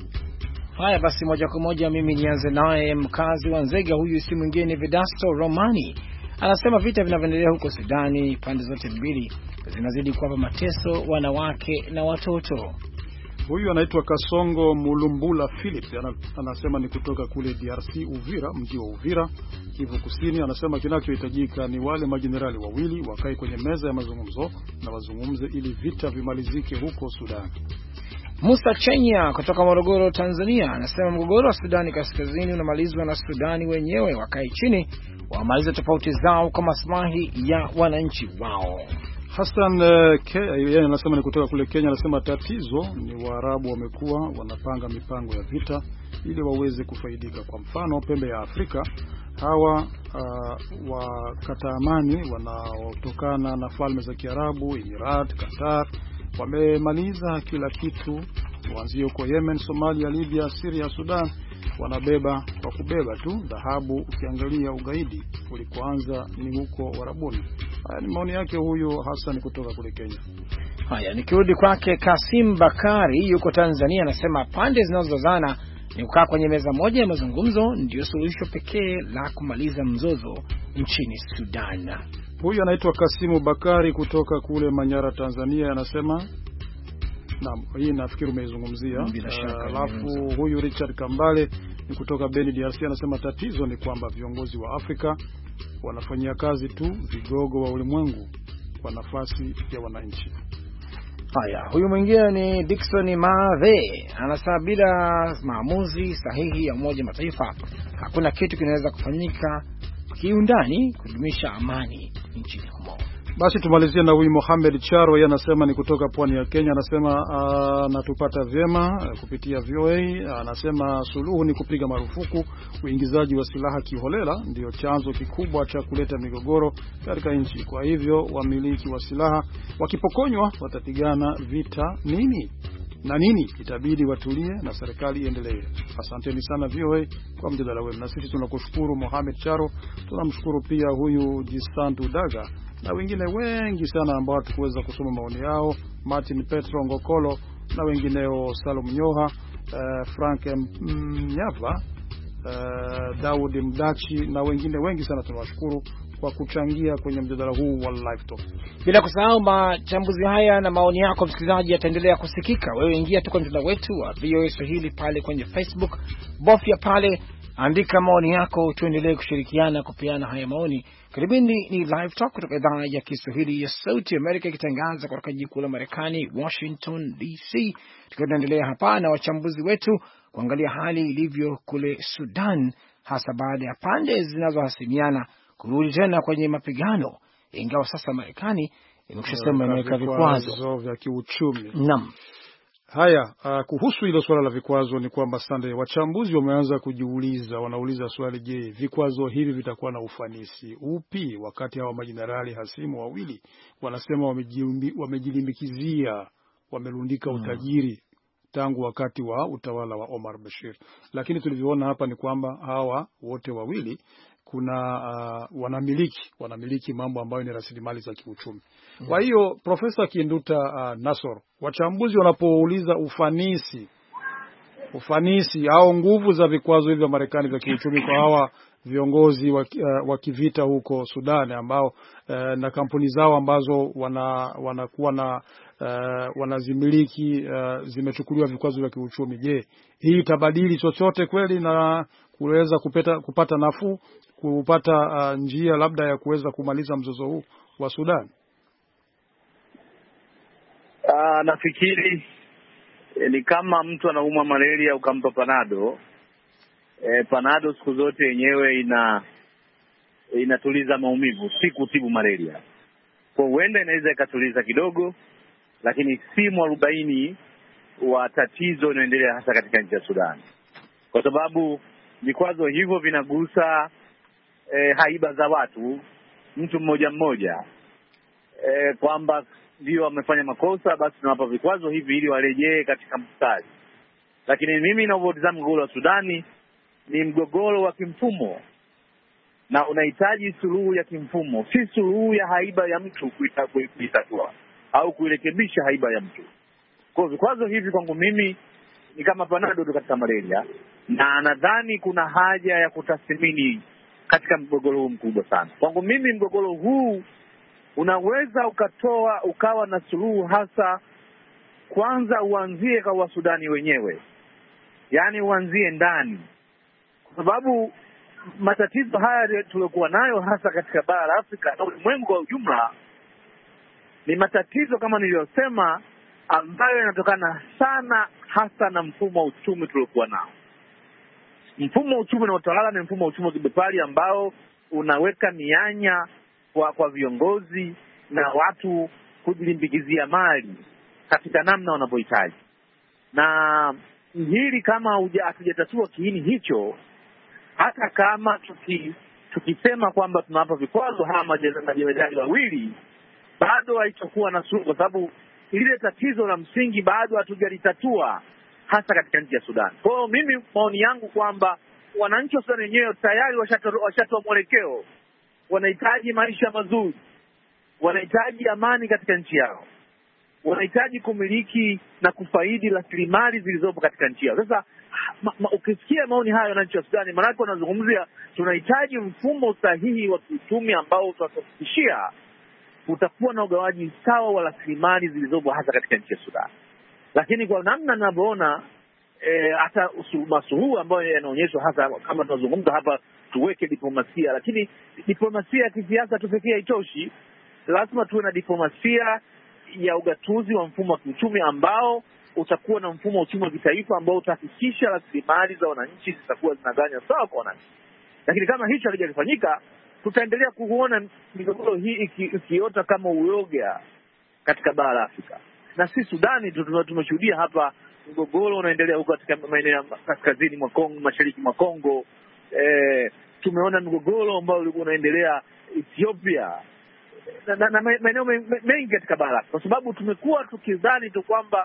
Haya basi, moja kwa moja mimi nianze naye mkazi wa Nzega. Huyu si mwingine Vedasto Romani, anasema vita vinavyoendelea huko Sudani, pande zote mbili zinazidi kuwapa mateso wanawake na watoto.
Huyu anaitwa Kasongo Mulumbula Philip, anasema ni kutoka kule D R C Uvira, mji wa Uvira, Kivu Kusini. Anasema kinachohitajika ni wale majenerali wawili wakae kwenye meza ya mazungumzo na wazungumze ili vita vimalizike huko Sudan.
Musa Chenya kutoka Morogoro, Tanzania, anasema mgogoro wa Sudani Kaskazini unamalizwa na Sudani wenyewe, wakae chini wamalize tofauti zao kwa maslahi ya wananchi wao.
Hassan uh, yeye anasema ni kutoka kule Kenya, anasema tatizo ni Waarabu wamekuwa wanapanga mipango ya vita ili waweze kufaidika. Kwa mfano pembe ya Afrika hawa uh, wakata amani wanaotokana na falme za Kiarabu, Emirat, Qatar wamemaliza kila kitu, kuanzia huko Yemen, Somalia, Libya, Syria, Sudan, wanabeba kwa kubeba tu dhahabu. Ukiangalia ugaidi ulikoanza ni huko Warabuni. Haya ni maoni yake huyo Hassan kutoka kule Kenya.
Haya, nikirudi kwake Kasim Bakari yuko Tanzania, anasema pande zinazozozana ni kukaa kwenye meza moja ya mazungumzo ndio suluhisho pekee la kumaliza mzozo nchini Sudan.
Huyu anaitwa Kasimu Bakari kutoka kule Manyara, Tanzania, anasema naam, hii nafikiri umeizungumzia. Alafu uh, huyu Richard Kambale ni kutoka Beni, D R C, anasema tatizo ni kwamba viongozi wa Afrika wanafanyia kazi tu vigogo wa ulimwengu kwa nafasi ya wananchi.
Haya, huyu mwingine ni Dickson Mave, anasema bila maamuzi sahihi ya Umoja Mataifa hakuna kitu kinaweza kufanyika kiundani kudumisha amani nchini humo.
Basi tumalizie na huyu Mohamed Charo, yeye anasema ni kutoka pwani ya Kenya, anasema uh, natupata vyema uh, kupitia V O A. Anasema suluhu ni kupiga marufuku uingizaji wa silaha kiholela, ndio chanzo kikubwa cha kuleta migogoro katika nchi. Kwa hivyo wamiliki wa silaha wakipokonywa watapigana vita nini na nini, itabidi watulie na serikali iendelee. Asanteni sana V O A kwa mjadala wenu, na sisi tunakushukuru Mohamed Charo. Tunamshukuru pia huyu Jisantu Daga na wengine wengi sana ambao tukuweza kusoma maoni yao, Martin Petro Ngokolo na wengineo, Salum Nyoha, uh, Frank Mnyava, uh, Daudi Mdachi na wengine wengi sana. Tunawashukuru kwa kuchangia kwenye mjadala huu wa Live Talk.
Bila kusahau machambuzi haya na maoni yako msikilizaji yataendelea kusikika. Wewe ingia tu kwenye mtandao wetu wa V O A Swahili pale kwenye Facebook, bofya pale, andika maoni yako, tuendelee kushirikiana kupeana haya maoni. Karibuni ni Live Talk kutoka idhaa ya Kiswahili ya Sauti America, ikitangaza kutoka jiji kuu la Marekani, Washington D C. Tukiendelea hapa na wachambuzi wetu kuangalia hali ilivyo kule Sudan, hasa baada ya pande zinazohasimiana kurudi tena kwenye mapigano, ingawa sasa Marekani imekushasema imeweka vikwazo
vya kiuchumi.
Naam.
Haya, uh, kuhusu hilo swala la vikwazo ni kwamba Sunday, wachambuzi wameanza kujiuliza, wanauliza swali, je, vikwazo hivi vitakuwa na ufanisi upi wakati hawa majenerali hasimu wawili wanasema wamejilimbikizia, wamerundika utajiri tangu wakati wa utawala wa Omar Bashir. Lakini tulivyoona hapa ni kwamba hawa wote wawili kuna uh, wanamiliki wanamiliki mambo ambayo ni rasilimali za kiuchumi. Mm. Kwa hiyo Profesa Kinduta uh, Nassor, wachambuzi wanapouliza ufanisi ufanisi au nguvu za vikwazo hivi vya Marekani vya kiuchumi kwa hawa viongozi wa uh, kivita huko Sudan ambao uh, na kampuni zao ambazo wana wanakuwa na uh, wanazimiliki uh, zimechukuliwa vikwazo vya kiuchumi, je, hii itabadili chochote kweli na kuweza kupata kupata nafuu, kupata uh, njia labda ya kuweza kumaliza mzozo huu wa Sudan?
Uh, nafikiri eh, ni kama mtu anaumwa malaria ukampa panado. Eh, panado siku zote yenyewe ina inatuliza maumivu, si kutibu malaria. Kwa huenda inaweza ikatuliza kidogo, lakini si mwarobaini wa tatizo inaendelea hasa katika nchi ya Sudan. Kwa sababu vikwazo hivyo vinagusa eh, haiba za watu, mtu mmoja mmoja. Eh, kwamba ndio wamefanya makosa, basi tunawapa vikwazo hivi ili warejee katika mstari. Lakini mimi ninavyotazama mgogoro wa Sudani ni mgogoro wa kimfumo, na unahitaji suluhu ya kimfumo, si suluhu ya haiba ya mtu kuitatua au kuirekebisha haiba ya mtu. Kwa vikwazo hivi kwangu mimi ni kama panado katika malaria, na nadhani kuna haja ya kutathmini katika mgogoro huu mkubwa sana. Kwangu mimi mgogoro huu unaweza ukatoa ukawa na suluhu, hasa kwanza uanzie kwa Wasudani wenyewe, yaani uanzie ndani, kwa sababu matatizo haya tuliokuwa nayo hasa katika bara la Afrika na ulimwengu kwa ujumla ni matatizo kama niliyosema, ambayo yanatokana sana hasa na mfumo wa uchumi tuliokuwa nao. Mfumo wa uchumi na utawala ni mfumo wa uchumi wa kibepari ambao unaweka mianya kwa kwa viongozi na watu kujilimbikizia mali katika namna wanavyohitaji. Na hili kama hatujatatua kiini hicho, hata kama tuki, tukisema kwamba tunawapa vikwazo hawa majemadari wawili, bado haitakuwa na suluhu, kwa sababu ile tatizo la msingi bado hatujalitatua hasa katika nchi ya Sudan. Kwa hiyo mimi maoni yangu kwamba wananchi wa Sudan wenyewe tayari washatoa mwelekeo. Wanahitaji maisha mazuri, wanahitaji amani katika nchi yao, wanahitaji kumiliki na kufaidi rasilimali zilizopo katika nchi yao. Sasa ma, ma, ukisikia maoni hayo ya nchi ya Sudani, maana yake wanazungumzia tunahitaji mfumo sahihi wa kiuchumi ambao utahakikishia utakuwa na ugawaji sawa wa rasilimali zilizopo hasa katika nchi ya Sudani. Lakini kwa namna ninavyoona eh, hata masuhu ambayo yanaonyeshwa hasa kama tunazungumza hapa, tuweke diplomasia, lakini diplomasia ya kisiasa tu pekee haitoshi. Lazima tuwe na diplomasia ya ugatuzi wa mfumo wa kiuchumi ambao utakuwa na mfumo wa uchumi wa kitaifa ambao utahakikisha rasilimali za wananchi zitakuwa zinaganywa sawa kwa wananchi. Lakini kama hicho hakijafanyika, tutaendelea kuona migogoro hii ikiota iki kama uyoga katika bara la Afrika. Na si Sudani tumeshuhudia hapa mgogoro unaendelea huko katika maeneo kaskazini mwa Kongo, mashariki mwa Kongo. Eh, tumeona mgogoro ambao ulikuwa unaendelea Ethiopia na, na, na maeneo mengi katika bara, kwa sababu tumekuwa tukidhani tu kwamba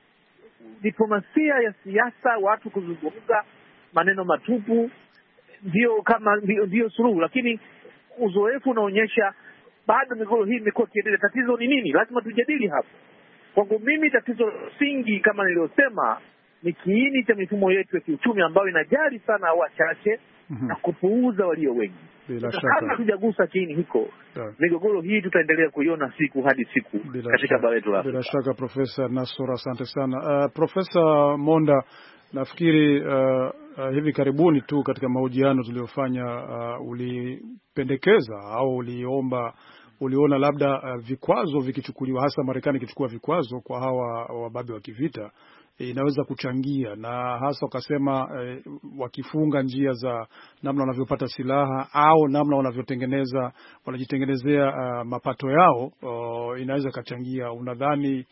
diplomasia ya siasa, watu kuzungumza maneno matupu ndio kama ndio suluhu, lakini uzoefu unaonyesha bado migogoro hii imekuwa kiendelea. Tatizo ni nini? Lazima tujadili hapo. Kwangu mimi tatizo msingi kama niliyosema ni kiini cha mifumo yetu ya kiuchumi ambayo inajali sana wachache mm-hmm. na kupuuza walio wengi. Bila shaka kama tujagusa kiini hiko, yeah. migogoro hii tutaendelea kuiona siku hadi siku bila katika bara letu la Afrika.
Bila shaka Profesa Nassor, asante sana. Uh, Profesa Monda, nafikiri uh, uh, hivi karibuni tu katika mahojiano tuliyofanya uh, ulipendekeza au uliomba uliona labda uh, vikwazo vikichukuliwa, hasa Marekani ikichukua vikwazo kwa hawa wababe wa kivita, inaweza kuchangia, na hasa ukasema eh, wakifunga njia za namna wanavyopata silaha au namna wanavyotengeneza wanajitengenezea uh, mapato yao, uh, inaweza kachangia. Unadhani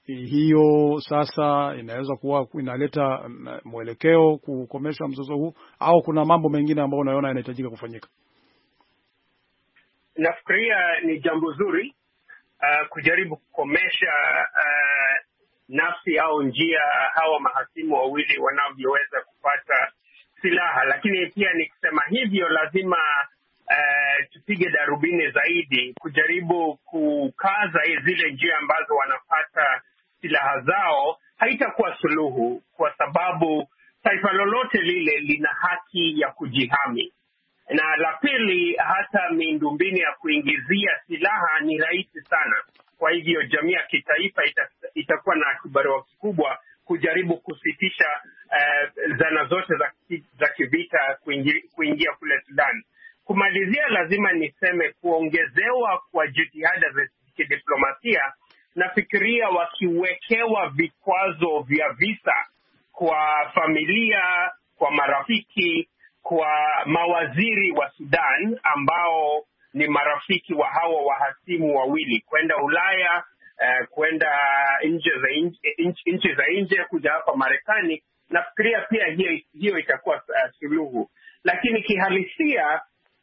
hiyo sasa inaweza kuwa inaleta mwelekeo kukomesha mzozo huu, au kuna mambo mengine ambayo unaona yanahitajika kufanyika?
Nafikiria ni jambo zuri uh, kujaribu kukomesha uh, nafsi au njia hawa mahasimu wawili wanavyoweza kupata silaha. Lakini pia nikisema hivyo lazima uh, tupige darubini zaidi kujaribu kukaza zile njia ambazo wanapata silaha zao. Haitakuwa suluhu, kwa sababu taifa lolote lile lina haki ya kujihami. Na la pili, hata miundombinu ya kuingizia silaha ni rahisi sana. Kwa hivyo jamii ya kitaifa ita, itakuwa na kibarua kikubwa kujaribu kusitisha uh, zana zote za, za kivita kuingia, kuingia kule Sudan. Kumalizia, lazima niseme kuongezewa kwa jitihada za kidiplomasia, nafikiria wakiwekewa vikwazo vya visa kwa familia, kwa marafiki, kwa mawaziri wa Sudan ambao ni marafiki wa hawa wahasimu wawili, kwenda Ulaya, uh, kwenda nje za nchi nchi za nje, kuja hapa Marekani, nafikiria pia hiyo, hiyo itakuwa uh, suluhu. Lakini kihalisia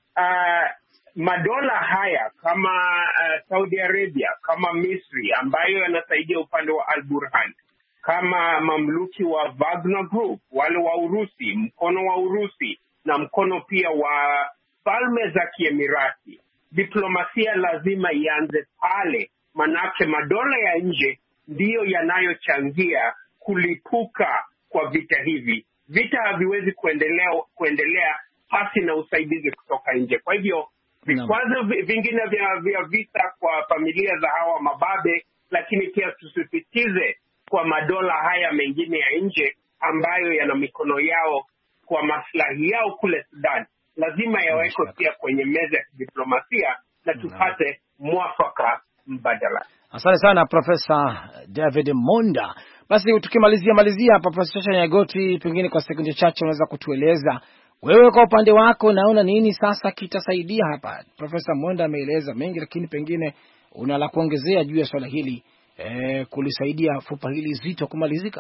uh, madola haya kama uh, Saudi Arabia, kama Misri ambayo yanasaidia upande wa Al-Burhan, kama mamluki wa Wagner Group, wale wa Urusi, mkono wa Urusi na mkono pia wa falme za Kiemirati, diplomasia lazima ianze pale, manake madola ya nje ndiyo yanayochangia kulipuka kwa vita hivi. Vita haviwezi kuendelea kuendelea pasi na usaidizi kutoka nje. Kwa hivyo vikwazo vingine vya, vya vita kwa familia za hawa mababe, lakini pia tusisitize kwa madola haya mengine ya nje ambayo yana mikono yao kwa maslahi yao kule Sudan, lazima yawekwe pia kwenye meza ya diplomasia na tupate mwafaka mbadala.
Asante sana Profesa David Monda. Basi tukimalizia malizia hapa, Profesa Chacha Nyaigoti, pengine kwa sekunde chache unaweza kutueleza wewe kwa upande wako naona nini sasa kitasaidia hapa? Profesa Monda ameeleza mengi, lakini pengine una la kuongezea juu ya swala hili eh, kulisaidia fupa hili zito kumalizika?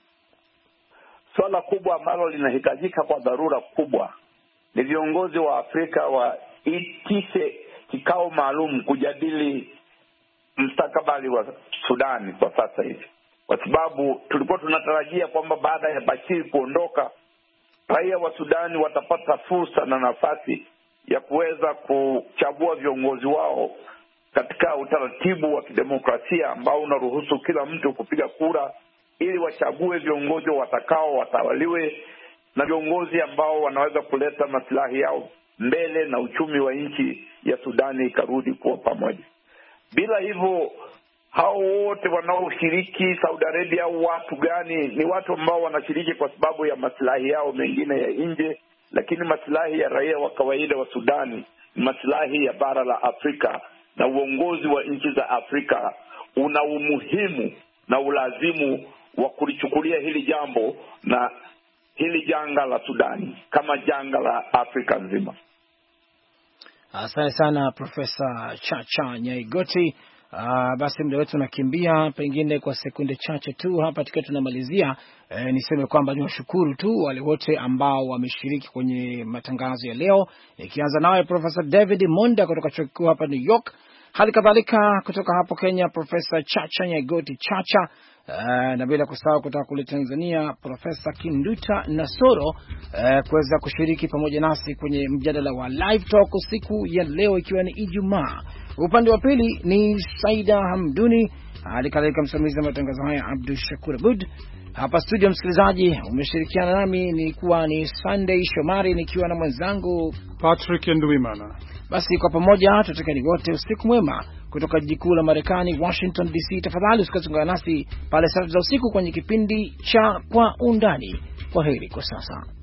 Swala kubwa ambalo linahitajika kwa dharura kubwa ni viongozi wa Afrika waitishe kikao maalum kujadili mustakabali wa Sudani kwa sasa hivi, kwa sababu tulikuwa tunatarajia kwamba baada ya Bashir kuondoka, raia wa Sudani watapata fursa na nafasi ya kuweza kuchagua viongozi wao katika utaratibu wa kidemokrasia ambao unaruhusu kila mtu kupiga kura ili wachague viongozi watakao watawaliwe na viongozi ambao wanaweza kuleta maslahi yao mbele na uchumi wa nchi ya Sudani ikarudi kuwa pamoja. Bila hivyo, hao wote wanaoshiriki, Saudi Arabia au watu gani, ni watu ambao wanashiriki kwa sababu ya maslahi yao mengine ya nje, lakini maslahi ya raia wa kawaida wa Sudani ni maslahi ya bara la Afrika, na uongozi wa nchi za Afrika una umuhimu na ulazimu wa kulichukulia hili jambo na hili janga la Sudani kama janga la Afrika nzima.
Asante sana Profesa Chacha Nyaigoti. Uh, basi muda wetu unakimbia, pengine kwa sekunde chache tu hapa tukiwa tunamalizia, eh, niseme kwamba niwashukuru tu wale wote ambao wameshiriki kwenye matangazo ya leo, ikianza nawe Profesa David Monda kutoka chuo kikuu hapa New York, hali kadhalika kutoka hapo Kenya Profesa Chacha Nyaigoti Chacha, Uh, na bila kusahau kutoka kule Tanzania Profesa Kinduta Nasoro uh, kuweza kushiriki pamoja nasi kwenye mjadala wa Live Talk siku ya leo ikiwa ni Ijumaa. Upande wa pili ni Saida Hamduni, hali kadhalika msimamizi wa matangazo haya Abdul Shakur Abud. Hapa studio msikilizaji umeshirikiana nami ni kuwa ni Sunday Shomari nikiwa na mwenzangu
Patrick Ndwimana.
Basi kwa pamoja tutakeni wote usiku mwema kutoka jiji kuu la Marekani Washington D C. Tafadhali usikose nasi pale saa za usiku kwenye kipindi cha Kwa Undani. Kwaheri kwa sasa.